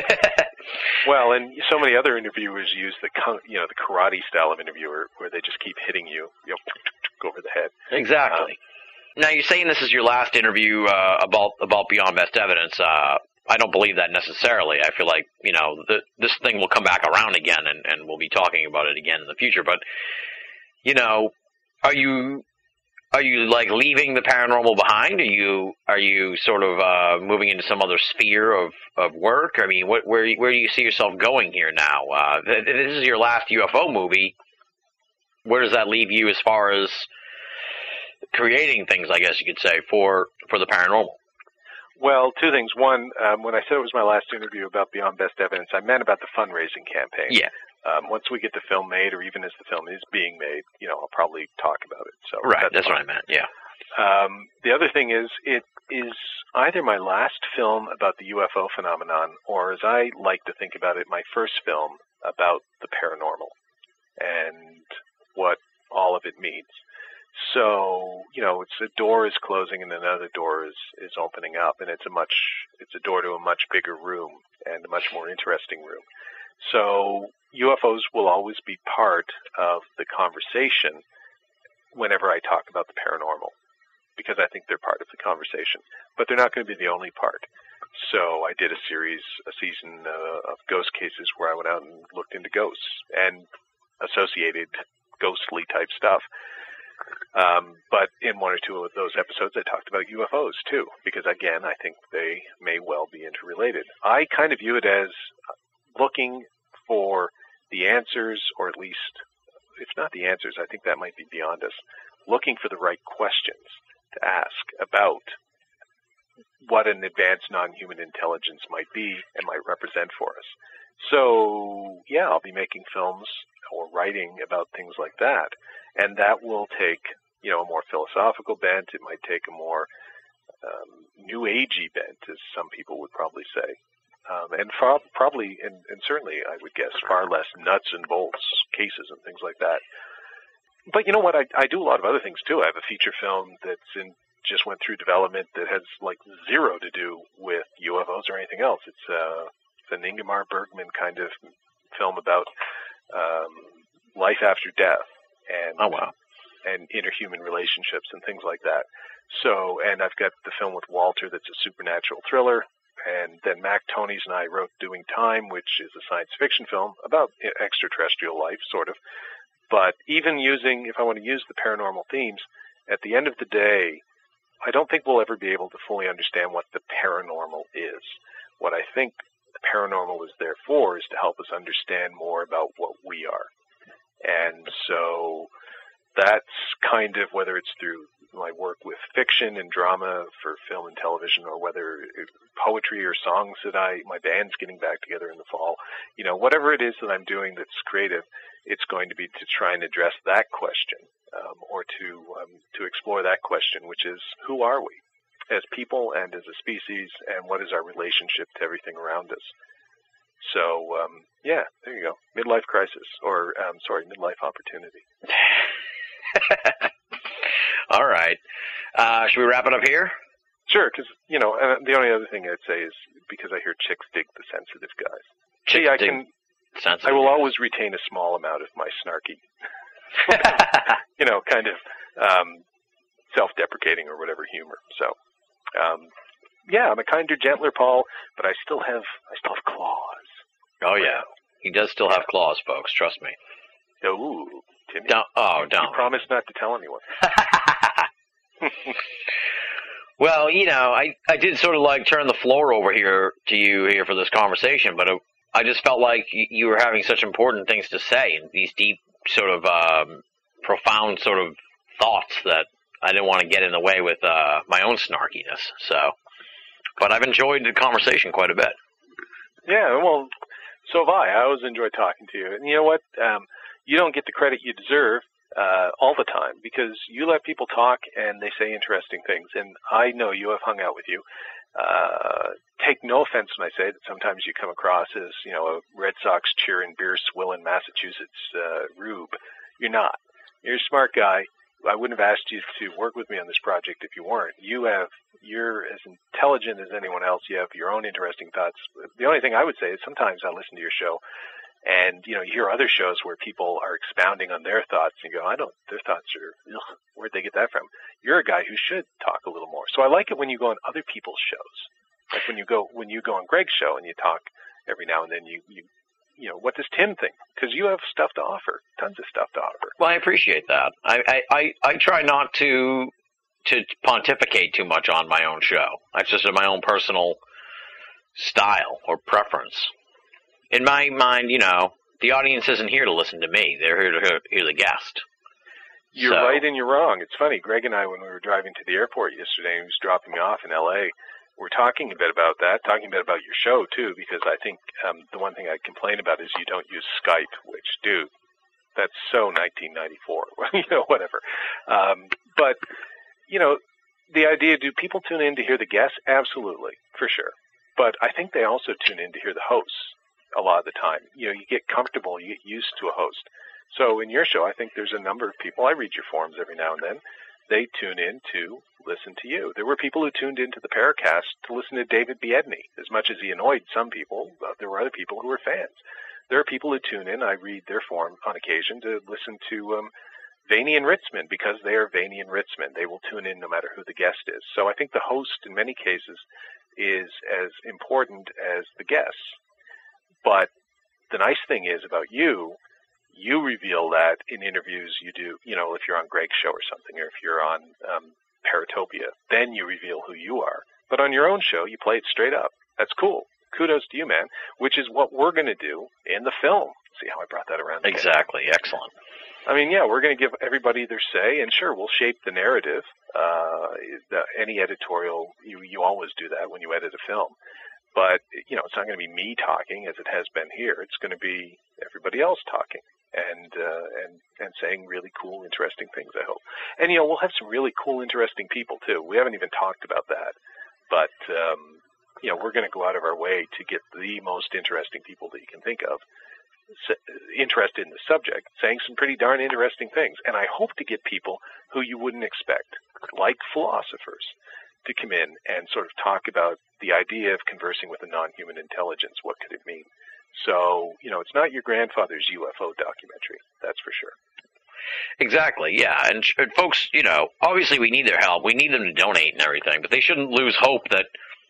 Well, and so many other interviewers use the kung- you know the karate style of interviewer, where they just keep hitting you, you know, over the head. Exactly. Um, now, you're saying this is your last interview uh, about about Beyond Best Evidence. Uh, I don't believe that necessarily. I feel like, you know, the, this thing will come back around again, and, and we'll be talking about it again in the future. But, you know, are you are you like leaving the paranormal behind? Are you are you sort of uh, moving into some other sphere of, of work? I mean, what, where where do you see yourself going here now? Uh, this is your last U F O movie. Where does that leave you as far as creating things, I guess you could say, for, for the paranormal? Well, two things. One, um, when I said it was my last interview about Beyond Best Evidence, I meant about the fundraising campaign. Yeah. Um, once we get the film made, or even as the film is being made, you know, I'll probably talk about it. So Right, that's, that's fine. what I meant, yeah. Um, the other thing is, it is either my last film about the U F O phenomenon, or as I like to think about it, my first film about the paranormal and what all of it means. So, you know, it's a door is closing and another door is, is opening up, and it's a much, it's a door to a much bigger room and a much more interesting room. So U F Os will always be part of the conversation whenever I talk about the paranormal, because I think they're part of the conversation, but they're not going to be the only part. So I did a series, a season uh, of ghost cases where I went out and looked into ghosts and associated ghostly type stuff. Um, but in one or two of those episodes, I talked about U F Os too, because again, I think they may well be interrelated. I kind of view it as looking for the answers, or at least, if not the answers, I think that might be beyond us, looking for the right questions to ask about what an advanced non-human intelligence might be and might represent for us. So, yeah, I'll be making films or writing about things like that, and that will take, you know, a more philosophical bent. It might take a more um, new agey bent, as some people would probably say. Um, and far, probably, and, and certainly, I would guess, far less nuts and bolts cases and things like that. But you know what? I, I do a lot of other things too. I have a feature film that's in just went through development that has like zero to do with U F Os or anything else. It's, uh, it's an Ingmar Bergman kind of film about um, life after death and Oh, wow. and interhuman relationships and things like that. So, and I've got the film with Walter that's a supernatural thriller. And then Mac Tonys and I wrote Doing Time, which is a science fiction film about extraterrestrial life, sort of. But even using, if I want to use the paranormal themes, at the end of the day, I don't think we'll ever be able to fully understand what the paranormal is. What I think the paranormal is there for is to help us understand more about what we are. And so that's kind of, whether it's through my work with fiction and drama for film and television, or whether poetry or songs that I, my band's getting back together in the fall, you know, whatever it is that I'm doing that's creative, it's going to be to try and address that question, um, or to, um, to explore that question, which is, who are we as people and as a species, and what is our relationship to everything around us? So, um, yeah, there you go. Midlife crisis, or, um, sorry, midlife opportunity. All right. Uh, should we wrap it up here? Sure, because, you know, uh, the only other thing I'd say is, because I hear chicks dig the sensitive guys. Chicks See, I dig can, sensitive I will guys. always retain a small amount of my snarky, you know, kind of um, self-deprecating or whatever humor. So, um, yeah, I'm a kinder, gentler Paul, but I still have, I still have claws. Oh, yeah. He does still have claws, folks. Trust me. Ooh, Timmy. Don't. Oh, You don't. promise not to tell anyone. Well, you know, I, I did sort of like turn the floor over here to you here for this conversation, but it, I just felt like you, you were having such important things to say and these deep sort of um, profound sort of thoughts that I didn't want to get in the way with uh, my own snarkiness. So, but I've enjoyed the conversation quite a bit. Yeah, well, so have I. I always enjoy talking to you. And you know what? Um, you don't get the credit you deserve uh, all the time because you let people talk and they say interesting things. And I know you have hung out with you. Uh, take no offense when I say that sometimes you come across as, you know, a Red Sox cheering, beer swilling Massachusetts uh, rube. You're not. You're a smart guy. I wouldn't have asked you to work with me on this project if you weren't. You have, you're as intelligent as anyone else. You have your own interesting thoughts. The only thing I would say is sometimes I listen to your show and, you know, you hear other shows where people are expounding on their thoughts and you go, I don't, their thoughts are, ugh, where'd they get that from? You're a guy who should talk a little more. So I like it when you go on other people's shows. Like when you go, when you go on Greg's show and you talk every now and then, you, you, you know, what does Tim think? Because you have stuff to offer, tons of stuff to offer. Well, I appreciate that. I, I, I, I try not to to pontificate too much on my own show. That's just my own personal style or preference. In my mind, you know, the audience isn't here to listen to me. They're here to hear, hear the guest. You're so. right and you're wrong. It's funny. Greg and I, when we were driving to the airport yesterday, and he was dropping me off in L A, we're talking a bit about that, talking a bit about your show, too, because I think um, the one thing I complain about is you don't use Skype, which, dude, that's so nineteen ninety-four, you know, whatever. Um, but, you know, the idea, do people tune in to hear the guests? Absolutely, for sure. But I think they also tune in to hear the hosts a lot of the time. You know, you get comfortable, you get used to a host. So in your show, I think there's a number of people, I read your forums every now and then, they tune in to listen to you. There were people who tuned into the Paracast to listen to David Biedny. As much as he annoyed some people, uh, there were other people who were fans. There are people who tune in, I read their forum on occasion, to listen to um, Vaney and Ritzman because they are Vaney and Ritzman. They will tune in no matter who the guest is. So I think the host, in many cases, is as important as the guests. But the nice thing is about you, you reveal that in interviews you do, you know, if you're on Greg's show or something, or if you're on um, Paratopia, then you reveal who you are. But on your own show, you play it straight up. That's cool. Kudos to you, man, which is what we're going to do in the film. See how I brought that around? Exactly. Excellent. I mean, yeah, we're going to give everybody their say, and sure, we'll shape the narrative. Uh, the, any editorial, you, you always do that when you edit a film. But, you know, it's not going to be me talking as it has been here. It's going to be everybody else talking and uh, and and saying really cool, interesting things, I hope. And, you know, we'll have some really cool, interesting people, too. We haven't even talked about that. But, um, you know, we're going to go out of our way to get the most interesting people that you can think of interested in the subject, saying some pretty darn interesting things. And I hope to get people who you wouldn't expect, like philosophers, to come in and sort of talk about the idea of conversing with a non-human intelligence. What could it mean? So, you know, it's not your grandfather's U F O documentary, that's for sure. Exactly, yeah. And, and folks, you know, obviously we need their help. We need them to donate and everything, but they shouldn't lose hope that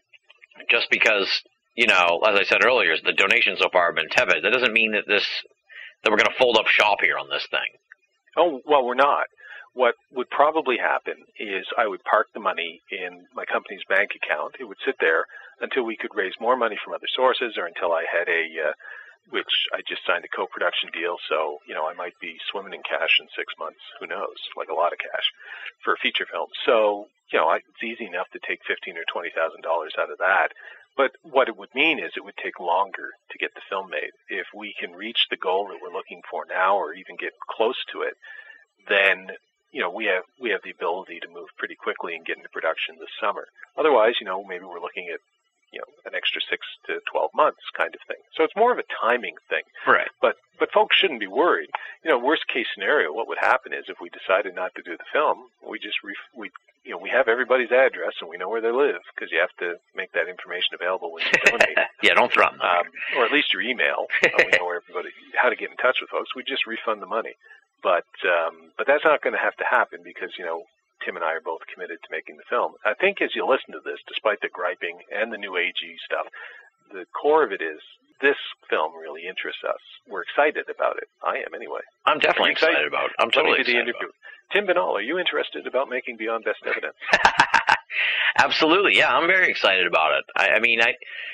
just because, you know, as I said earlier, the donations so far have been tepid. That doesn't mean that this that we're going to fold up shop here on this thing. Oh, well, we're not. What would probably happen is I would park the money in my company's bank account. It would sit there until we could raise more money from other sources or until I had a, uh, which I just signed a co-production deal, so, you know, I might be swimming in cash in six months. Who knows? Like a lot of cash for a feature film. So, you know, I, it's easy enough to take fifteen thousand dollars or twenty thousand dollars out of that. But what it would mean is it would take longer to get the film made. If we can reach the goal that we're looking for now or even get close to it, then, you know, we have we have the ability to move pretty quickly and get into production this summer. Otherwise, you know, maybe we're looking at, you know, an extra six to twelve months kind of thing. So it's more of a timing thing. Right. But but folks shouldn't be worried. You know, worst case scenario, what would happen is if we decided not to do the film, we just ref- we you know we have everybody's address and we know where they live because you have to make that information available when you donate. Yeah, don't threaten them. Um, or at least your email. Uh, we know where everybody how to get in touch with folks. We just refund the money. But um, but that's not going to have to happen because, you know, Tim and I are both committed to making the film. I think as you listen to this, despite the griping and the new agey stuff, the core of it is this film really interests us. We're excited about it. I am anyway. I'm definitely excited? excited about it. I'm totally Let me do excited the interview. Tim Binnall, are you interested about making Beyond Best Evidence? Absolutely, yeah. I'm very excited about it. I, I mean, I,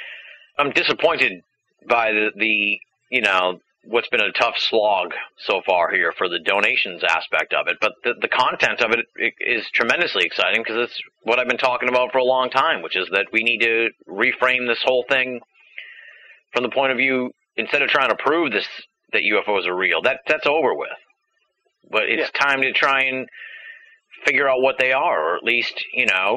I'm disappointed by the, the, you know, what's been a tough slog so far here for the donations aspect of it. But the, the content of it is tremendously exciting because it's what I've been talking about for a long time, which is that we need to reframe this whole thing from the point of view, instead of trying to prove this that U F Os are real, that that's over with. But it's yeah. time to try and figure out what they are, or at least, you know,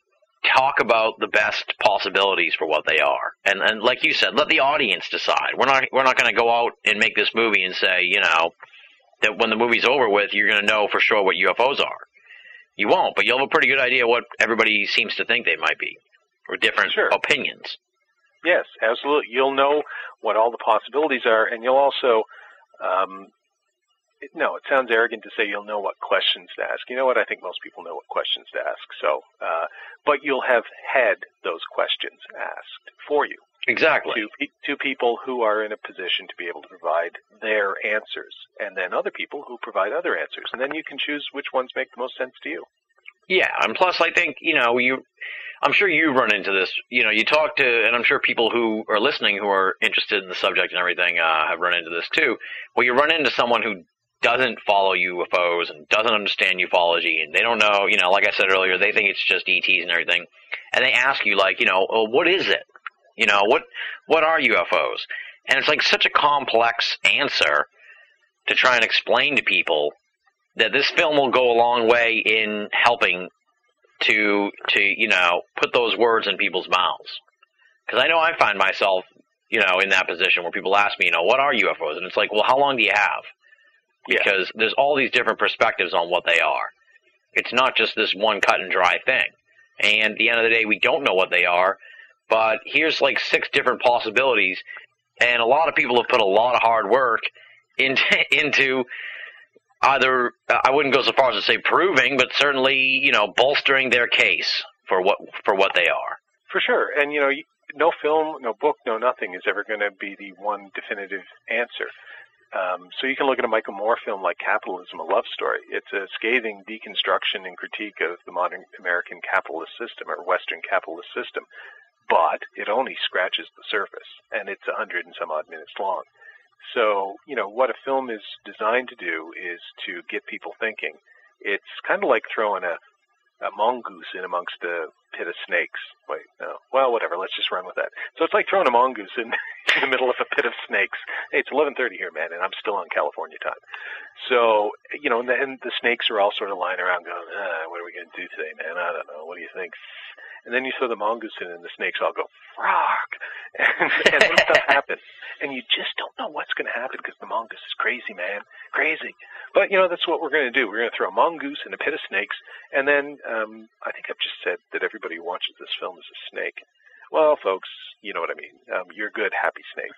talk about the best possibilities for what they are. And and like you said, let the audience decide. We're not we're not going to go out and make this movie and say, you know, that when the movie's over with, you're going to know for sure what U F Os are. You won't, but you'll have a pretty good idea what everybody seems to think they might be, or different sure. opinions. Yes, absolutely. You'll know what all the possibilities are, and you'll also, um, it, no, it sounds arrogant to say you'll know what questions to ask. You know what? I think most people know what questions to ask. So, uh, but you'll have had those questions asked for you. Exactly. To, to people who are in a position to be able to provide their answers, and then other people who provide other answers. And then you can choose which ones make the most sense to you. Yeah, and plus I think, you know, you, I'm sure you run into this, you know, you talk to, and I'm sure people who are listening who are interested in the subject and everything uh, have run into this too. Well, you run into someone who doesn't follow U F Os and doesn't understand ufology, and they don't know, you know, like I said earlier, they think it's just E Ts and everything, and they ask you, like, you know, oh, what is it? You know, what what are U F Os? And it's like such a complex answer to try and explain to people that this film will go a long way in helping to, to you know, put those words in people's mouths. Because I know I find myself, you know, in that position where people ask me, you know, what are U F Os? And it's like, well, how long do you have? Because yeah. there's all these different perspectives on what they are. It's not just this one cut and dry thing. And at the end of the day, we don't know what they are, but here's like six different possibilities, and a lot of people have put a lot of hard work into, into either, I wouldn't go so far as to say proving, but certainly, you know, bolstering their case for what for what they are. For sure. And, you know, no film, no book, no nothing is ever going to be the one definitive answer. Um, so you can look at a Michael Moore film like Capitalism, a Love Story. It's a scathing deconstruction and critique of the modern American capitalist system or Western capitalist system. But it only scratches the surface, and it's a hundred and some odd minutes long. So, you know, what a film is designed to do is to get people thinking. It's kind of like throwing a, a mongoose in amongst a pit of snakes. Wait, no. Well, whatever. Let's just run with that. So it's like throwing a mongoose in, in the middle of a pit of snakes. Hey, it's eleven thirty here, man, and I'm still on California time. So, you know, and the, and the snakes are all sort of lying around going, ah, what are we going to do today, man? I don't know. What do you think? And then you throw the mongoose in, and the snakes all go, frog! And, and then stuff happens. And you just don't know what's going to happen because the mongoose is crazy, man. Crazy. But, you know, that's what we're going to do. We're going to throw a mongoose in a pit of snakes, and then um, I think I've just said that everybody who watches this film is a snake. Well, folks, you know what I mean. Um, you're good, happy snakes.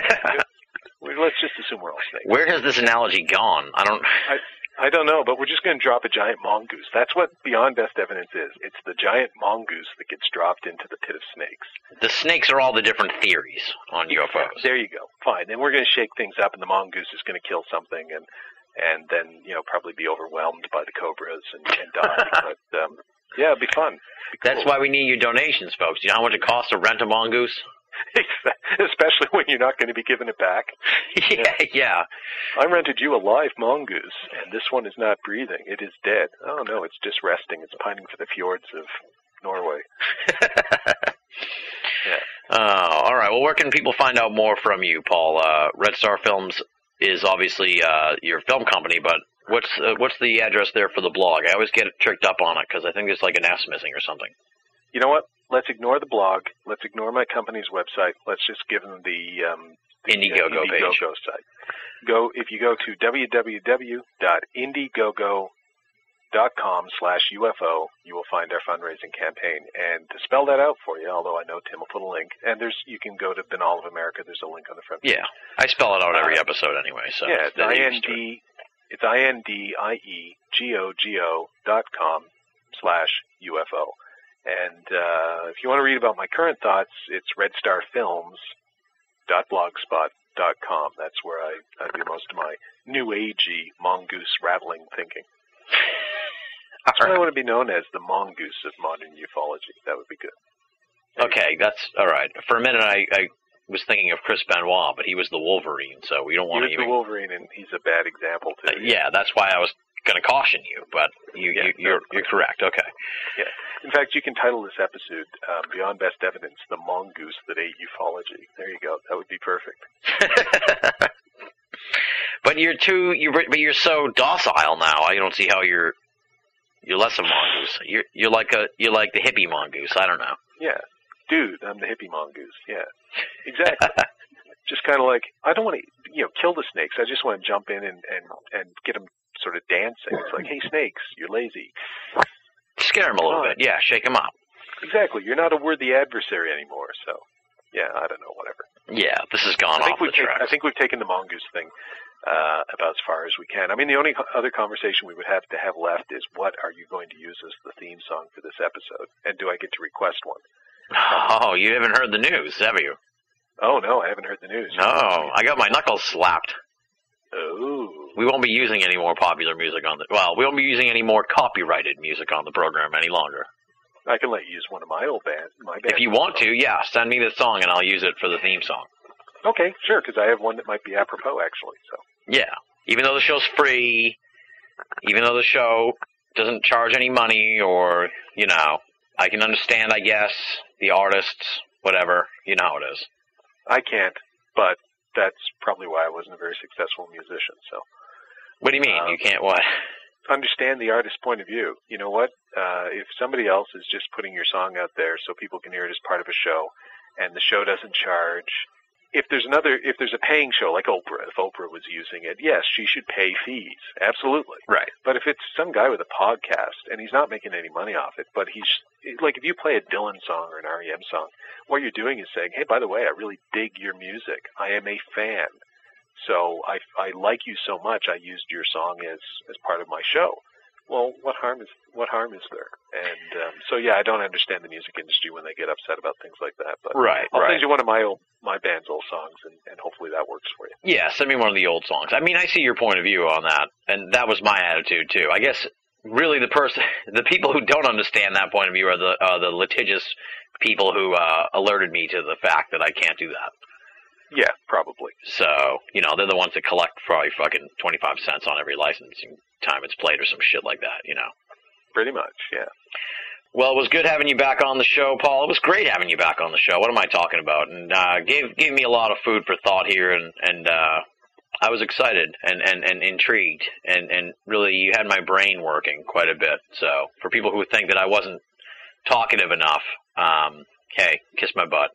Let's just assume we're all snakes. Where has this analogy gone? I don't... I, I don't know, but we're just going to drop a giant mongoose. That's what Beyond Best Evidence is. It's the giant mongoose that gets dropped into the pit of snakes. The snakes are all the different theories on U F Os. There you go. Fine. Then we're going to shake things up, and the mongoose is going to kill something, and and then, you know, probably be overwhelmed by the cobras and, and die. But, um, yeah, it'd be fun. It'd be cool. That's why we need your donations, folks. You know how much it costs to rent a mongoose? Especially when you're not going to be giving it back. Yeah, yeah. I rented you a live mongoose, and this one is not breathing. It is dead. Oh, no, it's just resting. It's pining for the fjords of Norway. Yeah. Uh, all right. Well, where can people find out more from you, Paul? Uh, Red Star Films is obviously uh, your film company, but what's uh, what's the address there for the blog? I always get tricked up on it because I think there's like an S missing or something. You know what? Let's ignore the blog. Let's ignore my company's website. Let's just give them the, um, the Indiegogo uh, page. Indiegogo site. Go if you go to w w w dot indiegogo dot com slash U F O, you will find our fundraising campaign. And to spell that out for you, although I know Tim will put a link, and there's you can go to Binnall of America. There's a link on the front page. Yeah, I spell it out every uh, episode anyway. So yeah, it's I N D. It's I N D I E G O G O dot com slash U F O. And uh, if you want to read about my current thoughts, it's red star films dot blogspot dot com. That's where I, I do most of my new agey mongoose rattling thinking. That's I want to be known as the mongoose of modern ufology. That would be good. Okay, that's all right. For a minute, I, I was thinking of Chris Benoit, but he was the Wolverine, so we don't want to He was even... the Wolverine, and he's a bad example, too. Uh, yeah, that's why I was going to caution you, but you, Yeah, you, you're, you're correct. Okay. Yeah. In fact, you can title this episode, um, Beyond Best Evidence, The Mongoose That Ate Ufology. There you go. That would be perfect. But you're too, you're, but you're so docile now. I don't see how you're, you're less a mongoose. You're, you're like a, you're like the hippie mongoose. I don't know. Yeah. Dude, I'm the hippie mongoose. Yeah. Exactly. Just kind of like, I don't want to, you know, kill the snakes. I just want to jump in and, and, and get them sort of dancing. It's like, hey, snakes, you're lazy. Scare them a little bit. Yeah, shake them up. Exactly. You're not a worthy adversary anymore. So, yeah, I don't know, whatever. Yeah, this has gone I think off we've the taken, tracks. I think we've taken the mongoose thing uh, about as far as we can. I mean, the only other conversation we would have to have left is, what are you going to use as the theme song for this episode? And do I get to request one? Oh, you haven't heard the news, have you? Oh, no, I haven't heard the news. No, I got my knuckles slapped. Oh. We won't be using any more popular music on the... Well, we won't be using any more copyrighted music on the program any longer. I can let you use one of my old bands. My band. If you want to, yeah, send me the song and I'll use it for the theme song. Okay, sure, because I have one that might be apropos, actually. So. Yeah, even though the show's free, even though the show doesn't charge any money or, you know, I can understand, I guess, the artists, whatever, you know how it is. I can't, but that's probably why I wasn't a very successful musician, so. What do you mean? Um, you can't what? Understand the artist's point of view. You know what? Uh, if somebody else is just putting your song out there so people can hear it as part of a show, and the show doesn't charge, if there's another, if there's a paying show like Oprah, if Oprah was using it, yes, she should pay fees. Absolutely. Right. But if it's some guy with a podcast and he's not making any money off it, but he's, like if you play a Dylan song or an R E M song, what you're doing is saying, hey, by the way, I really dig your music. I am a fan. So I, I like you so much, I used your song as, as part of my show. Well, what harm is what harm is there? And um, so, yeah, I don't understand the music industry when they get upset about things like that. But Right, I'll right. send you one of my old, my band's old songs, and, and hopefully that works for you. Yeah, send me one of the old songs. I mean, I see your point of view on that, and that was my attitude too. I guess really the person, the people who don't understand that point of view are the uh, the litigious people who uh, alerted me to the fact that I can't do that. Yeah, probably. So, you know, they're the ones that collect probably fucking twenty-five cents on every licensing time it's played or some shit like that, you know. Pretty much, yeah. Well, it was good having you back on the show, Paul. It was great having you back on the show. What am I talking about? And uh, gave gave me a lot of food for thought here, and, and uh, I was excited and, and, and intrigued, and, and really you had my brain working quite a bit. So for people who think that I wasn't talkative enough, um, hey, kiss my butt.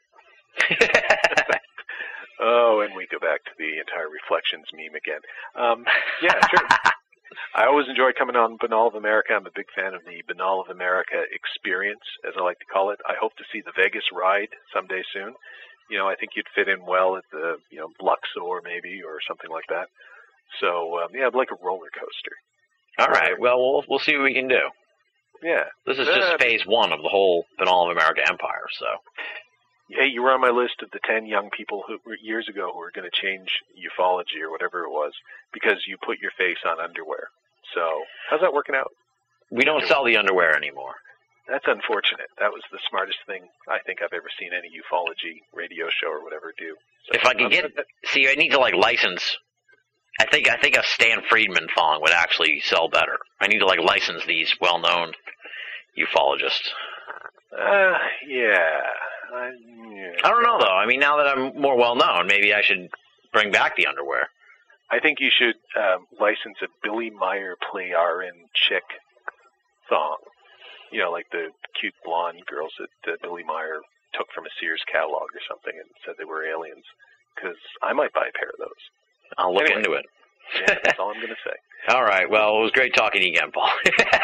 Oh, and we go back to the entire Reflections meme again. Um, yeah, sure. I always enjoy coming on Banal of America. I'm a big fan of the Banal of America experience, as I like to call it. I hope to see the Vegas ride someday soon. You know, I think you'd fit in well at the, you know, Luxor maybe or something like that. So, um, yeah, I'd like a roller coaster. All right. Well, we'll we'll see what we can do. Yeah. This is Uh, just phase one of the whole Banal of America empire, so. Hey, you were on my list of the ten young people who years ago who were going to change ufology or whatever it was because you put your face on underwear. So, how's that working out? We don't sell the underwear anymore. That's unfortunate. That was the smartest thing I think I've ever seen any ufology radio show or whatever do. So, If I could I'm get, glad that- see, I need to like license. I think I think a Stan Friedman thong would actually sell better. I need to like license these well-known ufologists. Uh, yeah. I, yeah. I don't know though. I mean, now that I'm more well-known, maybe I should bring back the underwear. I think you should um, license a Billy Meyer play R N chick song. You know, like the cute blonde girls that uh, Billy Meyer took from a Sears catalog or something and said they were aliens. Because I might buy a pair of those. I'll look Anyway. into it. Yeah, that's all I'm going to say. All right. Well, it was great talking to you again, Paul.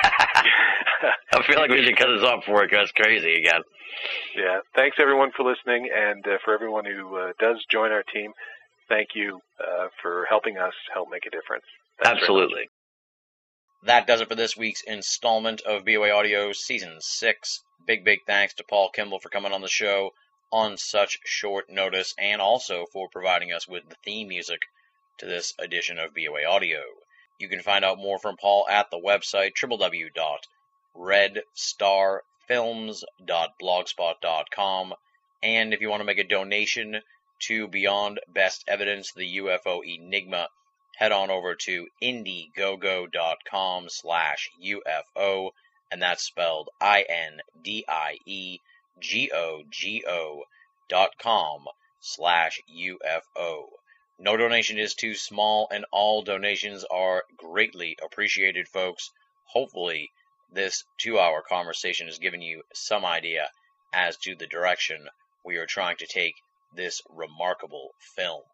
I feel like we should cut this off before it goes crazy again. Yeah. Thanks, everyone, for listening. And uh, for everyone who uh, does join our team, thank you uh, for helping us help make a difference. Thanks very much. Absolutely. That does it for this week's installment of B O A Audio Season six. Big, big thanks to Paul Kimball for coming on the show on such short notice, and also for providing us with the theme music to this edition of B O A Audio. You can find out more from Paul at the website w w w dot red star films dot blogspot dot com. And if you want to make a donation to Beyond Best Evidence, the U F O Enigma, head on over to indiegogo dot com slash U F O, and that's spelled I N D I E G O G O dot com slash U F O. No donation is too small, and all donations are greatly appreciated, folks. Hopefully, this two-hour conversation has given you some idea as to the direction we are trying to take this remarkable film.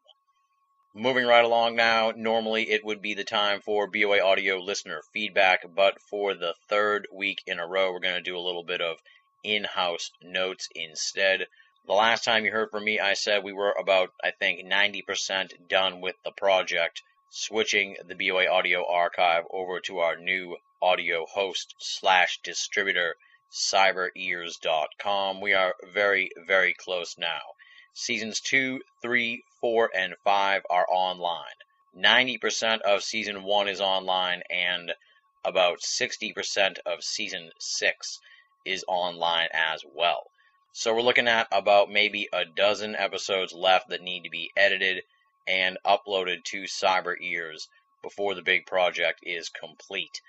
Moving right along now, normally it would be the time for B O A Audio listener feedback, but for the third week in a row, we're going to do a little bit of in-house notes instead. The last time you heard from me, I said we were about, I think, ninety percent done with the project, switching the B O A Audio archive over to our new audio host slash distributor, cyber ears dot com. We are very, very close now. Seasons two, three, four, and five are online. ninety percent of Season one is online, and about sixty percent of Season six is online as well. So we're looking at about maybe a dozen episodes left that need to be edited and uploaded to Cyber Ears before the big project is complete.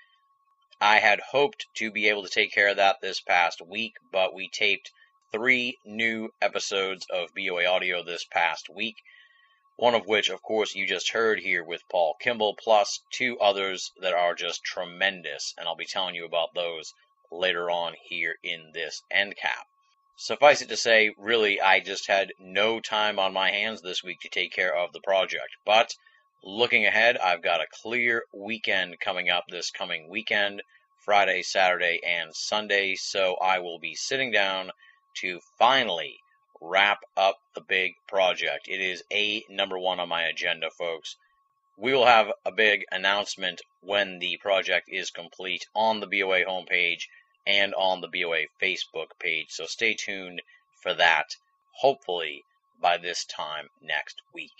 I had hoped to be able to take care of that this past week, but we taped three new episodes of B O A Audio this past week, one of which, of course, you just heard here with Paul Kimball, plus two others that are just tremendous, and I'll be telling you about those later on here in this end cap. Suffice it to say, really, I just had no time on my hands this week to take care of the project. But looking ahead, I've got a clear weekend coming up this coming weekend, Friday, Saturday, and Sunday, so I will be sitting down to finally wrap up the big project. It is a number one on my agenda, folks. We will have a big announcement when the project is complete on the B O A homepage and on the B O A Facebook page, so stay tuned for that, hopefully by this time next week.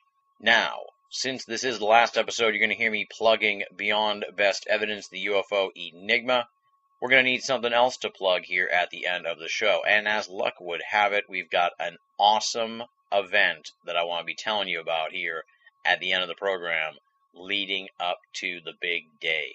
Now, since this is the last episode, you're going to hear me plugging Beyond Best Evidence, the U F O Enigma. We're going to need something else to plug here at the end of the show, and as luck would have it, we've got an awesome event that I want to be telling you about here at the end of the program, leading up to the big day.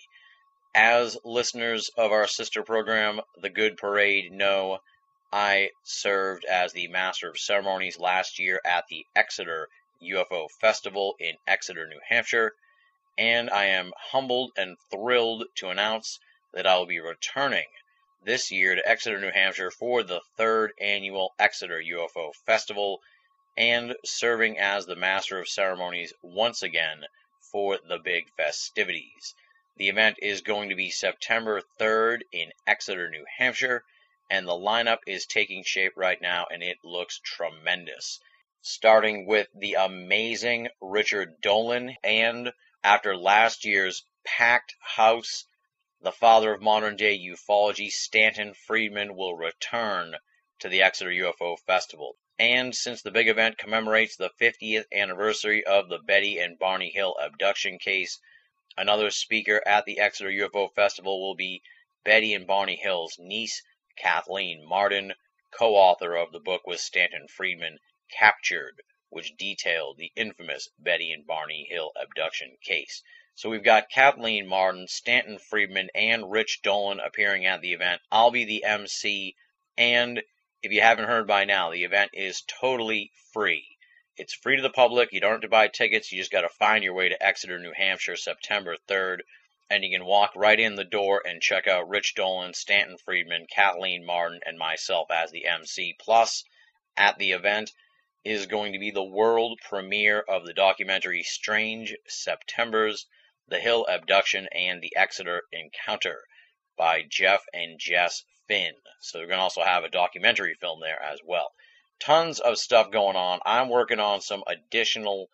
As listeners of our sister program, The Good Parade, know, I served as the Master of Ceremonies last year at the Exeter U F O Festival in Exeter, New Hampshire, and I am humbled and thrilled to announce that I will be returning this year to Exeter, New Hampshire for the third annual Exeter U F O Festival and serving as the Master of Ceremonies once again for the big festivities. The event is going to be September third in Exeter, New Hampshire, and the lineup is taking shape right now, and it looks tremendous. Starting with the amazing Richard Dolan, and after last year's packed house, the father of modern-day ufology, Stanton Friedman, will return to the Exeter U F O Festival. And since the big event commemorates the fiftieth anniversary of the Betty and Barney Hill abduction case, another speaker at the Exeter U F O Festival will be Betty and Barney Hill's niece, Kathleen Marden, co-author of the book with Stanton Friedman, Captured, which detailed the infamous Betty and Barney Hill abduction case. So we've got Kathleen Marden, Stanton Friedman, and Rich Dolan appearing at the event. I'll be the M C, and if you haven't heard by now, the event is totally free. It's free to the public. You don't have to buy tickets. You just got to find your way to Exeter, New Hampshire, September third, and you can walk right in the door and check out Rich Dolan, Stanton Friedman, Kathleen Marden, and myself as the M C. Plus, at the event is going to be the world premiere of the documentary Strange Septembers, The Hill Abduction, and the Exeter Encounter by Jeff and Jess Finn. So we're going to also have a documentary film there as well. Tons of stuff going on. I'm working on some additional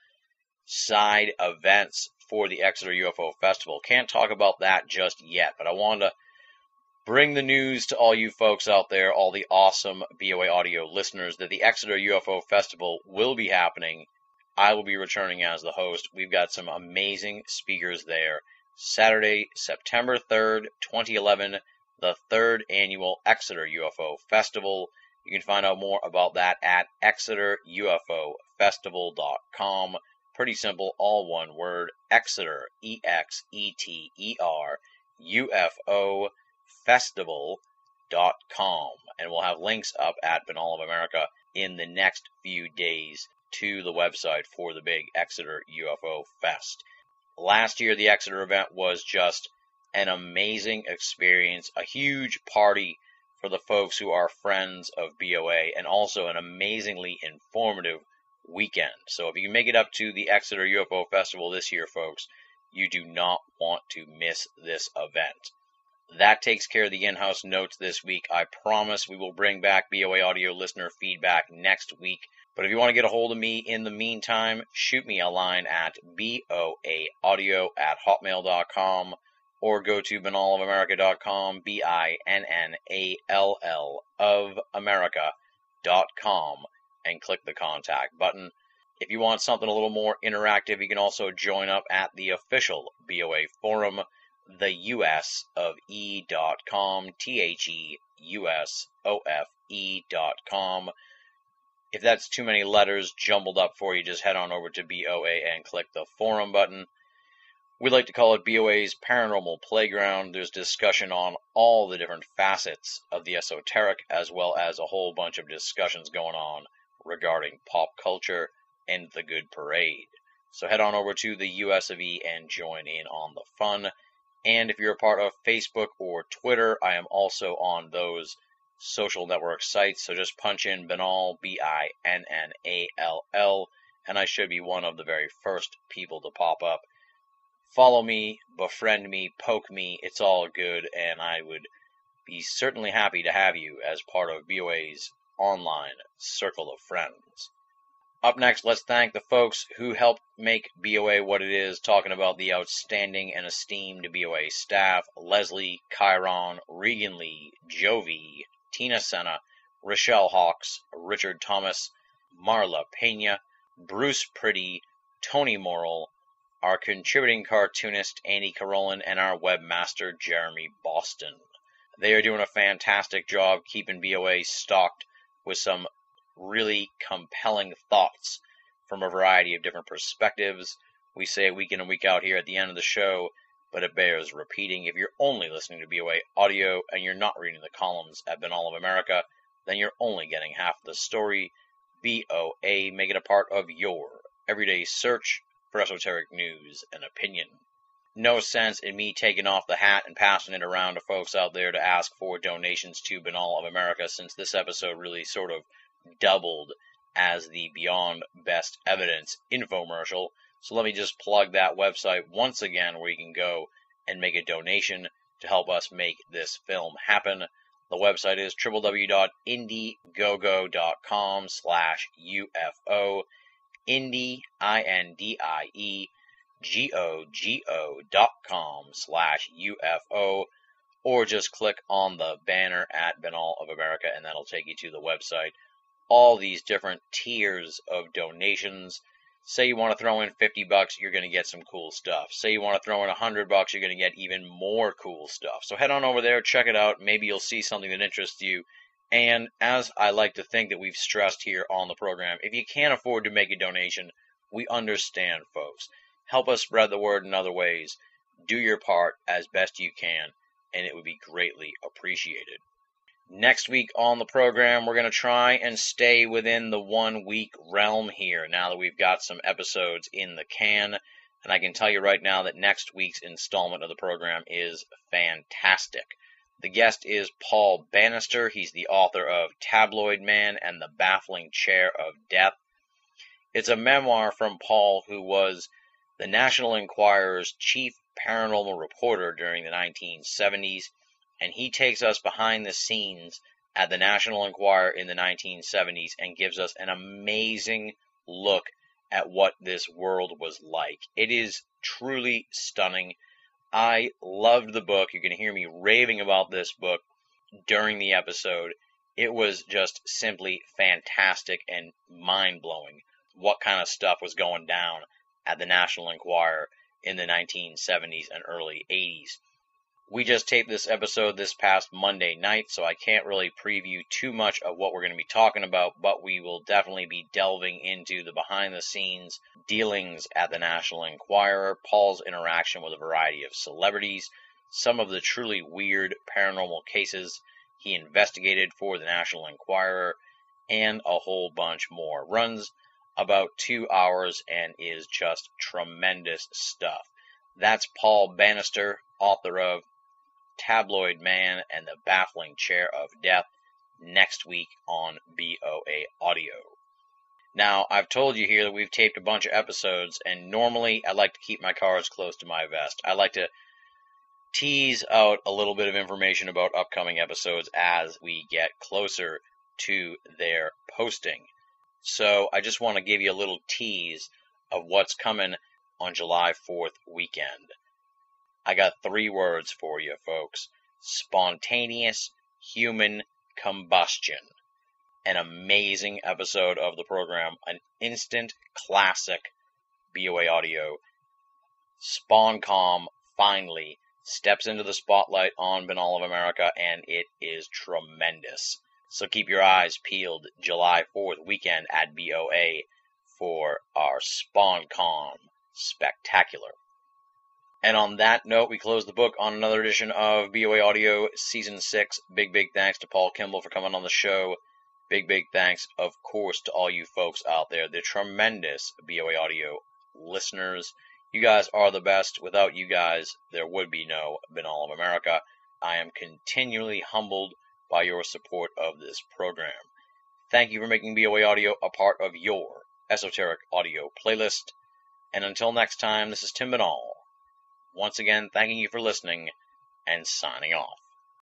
side events for the Exeter U F O Festival. Can't talk about that just yet, but I wanted to bring the news to all you folks out there, all the awesome B O A Audio listeners, that the Exeter U F O Festival will be happening. I will be returning as the host. We've got some amazing speakers there. Saturday, September third, twenty eleven, the third annual Exeter U F O Festival. You can find out more about that at exeter u f o festival dot com. Pretty simple, all one word, Exeter, E X E T E R, U F O festival dot com. And we'll have links up at Binnall of America in the next few days to the website for the big Exeter U F O Fest. Last year, the Exeter event was just an amazing experience, a huge party for the folks who are friends of B O A, and also an amazingly informative weekend. So if you can make it up to the Exeter U F O Festival this year, folks, you do not want to miss this event. That takes care of the in-house notes this week. I promise we will bring back B O A audio listener feedback next week. But if you want to get a hold of me in the meantime, shoot me a line at boaaudio at hotmail dot com or go to binnall of america dot com, B I N N A L L of America dot com, and click the contact button. If you want something a little more interactive, you can also join up at the official B O A forum, the U S of E dot com, T H E U S O F E dot com. If that's too many letters jumbled up for you, just head on over to B O A and click the forum button. We like to call it B O A's Paranormal Playground. There's discussion on all the different facets of the esoteric, as well as a whole bunch of discussions going on regarding pop culture and the good parade. So head on over to the U S of E and join in on the fun. And if you're a part of Facebook or Twitter, I am also on those social network sites. So just punch in Binnall, B I N N A L L, and I should be one of the very first people to pop up. Follow me, befriend me, poke me, it's all good, and I would be certainly happy to have you as part of B O A's online circle of friends. Up next, let's thank the folks who helped make B O A what it is, talking about the outstanding and esteemed B O A staff: Leslie, Chiron, Regan Lee, Jovi, Tina Senna, Rochelle Hawks, Richard Thomas, Marla Pena, Bruce Pretty, Tony Morrill, our contributing cartoonist Andy Carolin, and our webmaster Jeremy Boston. They are doing a fantastic job keeping B O A stocked with some really compelling thoughts from a variety of different perspectives. We say it week in and week out here at the end of the show, but it bears repeating. If you're only listening to B O A audio and you're not reading the columns at Binnall of America, then you're only getting half the story. B O A, make it a part of your everyday search for esoteric news and opinion. No sense in me taking off the hat and passing it around to folks out there to ask for donations to Binnall of America, since this episode really sort of doubled as the Beyond Best Evidence infomercial. So let me just plug that website once again, where you can go and make a donation to help us make this film happen. The website is w w w dot indiegogo dot com slash U F O. Indie, I N D I E, G O G O dot com slash U F O, or just click on the banner at Binnall of America, and that'll take you to the website. All these different tiers of donations. Say you want to throw in fifty bucks, you're going to get some cool stuff. Say you want to throw in one hundred bucks, you're going to get even more cool stuff. So head on over there, check it out. Maybe you'll see something that interests you. And as I like to think that we've stressed here on the program, if you can't afford to make a donation, we understand, folks. Help us spread the word in other ways. Do your part as best you can, and it would be greatly appreciated. Next week on the program, we're going to try and stay within the one-week realm here, now that we've got some episodes in the can. And I can tell you right now that next week's installment of the program is fantastic. The guest is Paul Bannister. He's the author of Tabloid Man and the Baffling Chair of Death. It's a memoir from Paul, who was the National Enquirer's chief paranormal reporter during the nineteen seventies, and he takes us behind the scenes at the National Enquirer in the nineteen seventies and gives us an amazing look at what this world was like. It is truly stunning. I loved the book. You're going to hear me raving about this book during the episode. It was just simply fantastic and mind-blowing what kind of stuff was going down at the National Enquirer in the nineteen seventies and early eighties. We just taped this episode this past Monday night, so I can't really preview too much of what we're going to be talking about, but we will definitely be delving into the behind-the-scenes dealings at the National Enquirer, Paul's interaction with a variety of celebrities, some of the truly weird paranormal cases he investigated for the National Enquirer, and a whole bunch more. Runs about two hours and is just tremendous stuff. That's Paul Bannister, author of Tabloid Man and the Baffling Chair of Death, next week on B O A Audio. Now, I've told you here that we've taped a bunch of episodes, and normally I like to keep my cards close to my vest. I like to tease out a little bit of information about upcoming episodes as we get closer to their posting. So I just want to give you a little tease of what's coming on July fourth weekend. I got three words for you, folks. Spontaneous human combustion. An amazing episode of the program. An instant classic B O A Audio. SpawnCom finally steps into the spotlight on Binnall of America, and it is tremendous. So keep your eyes peeled July fourth weekend at B O A for our SpawnCom spectacular. And on that note, we close the book on another edition of B O A Audio Season six. Big, big thanks to Paul Kimball for coming on the show. Big, big thanks, of course, to all you folks out there, the tremendous B O A Audio listeners. You guys are the best. Without you guys, there would be no Binnall of America. I am continually humbled by your support of this program. Thank you for making B O A Audio a part of your esoteric audio playlist. And until next time, this is Tim Binnall, once again thanking you for listening and signing off.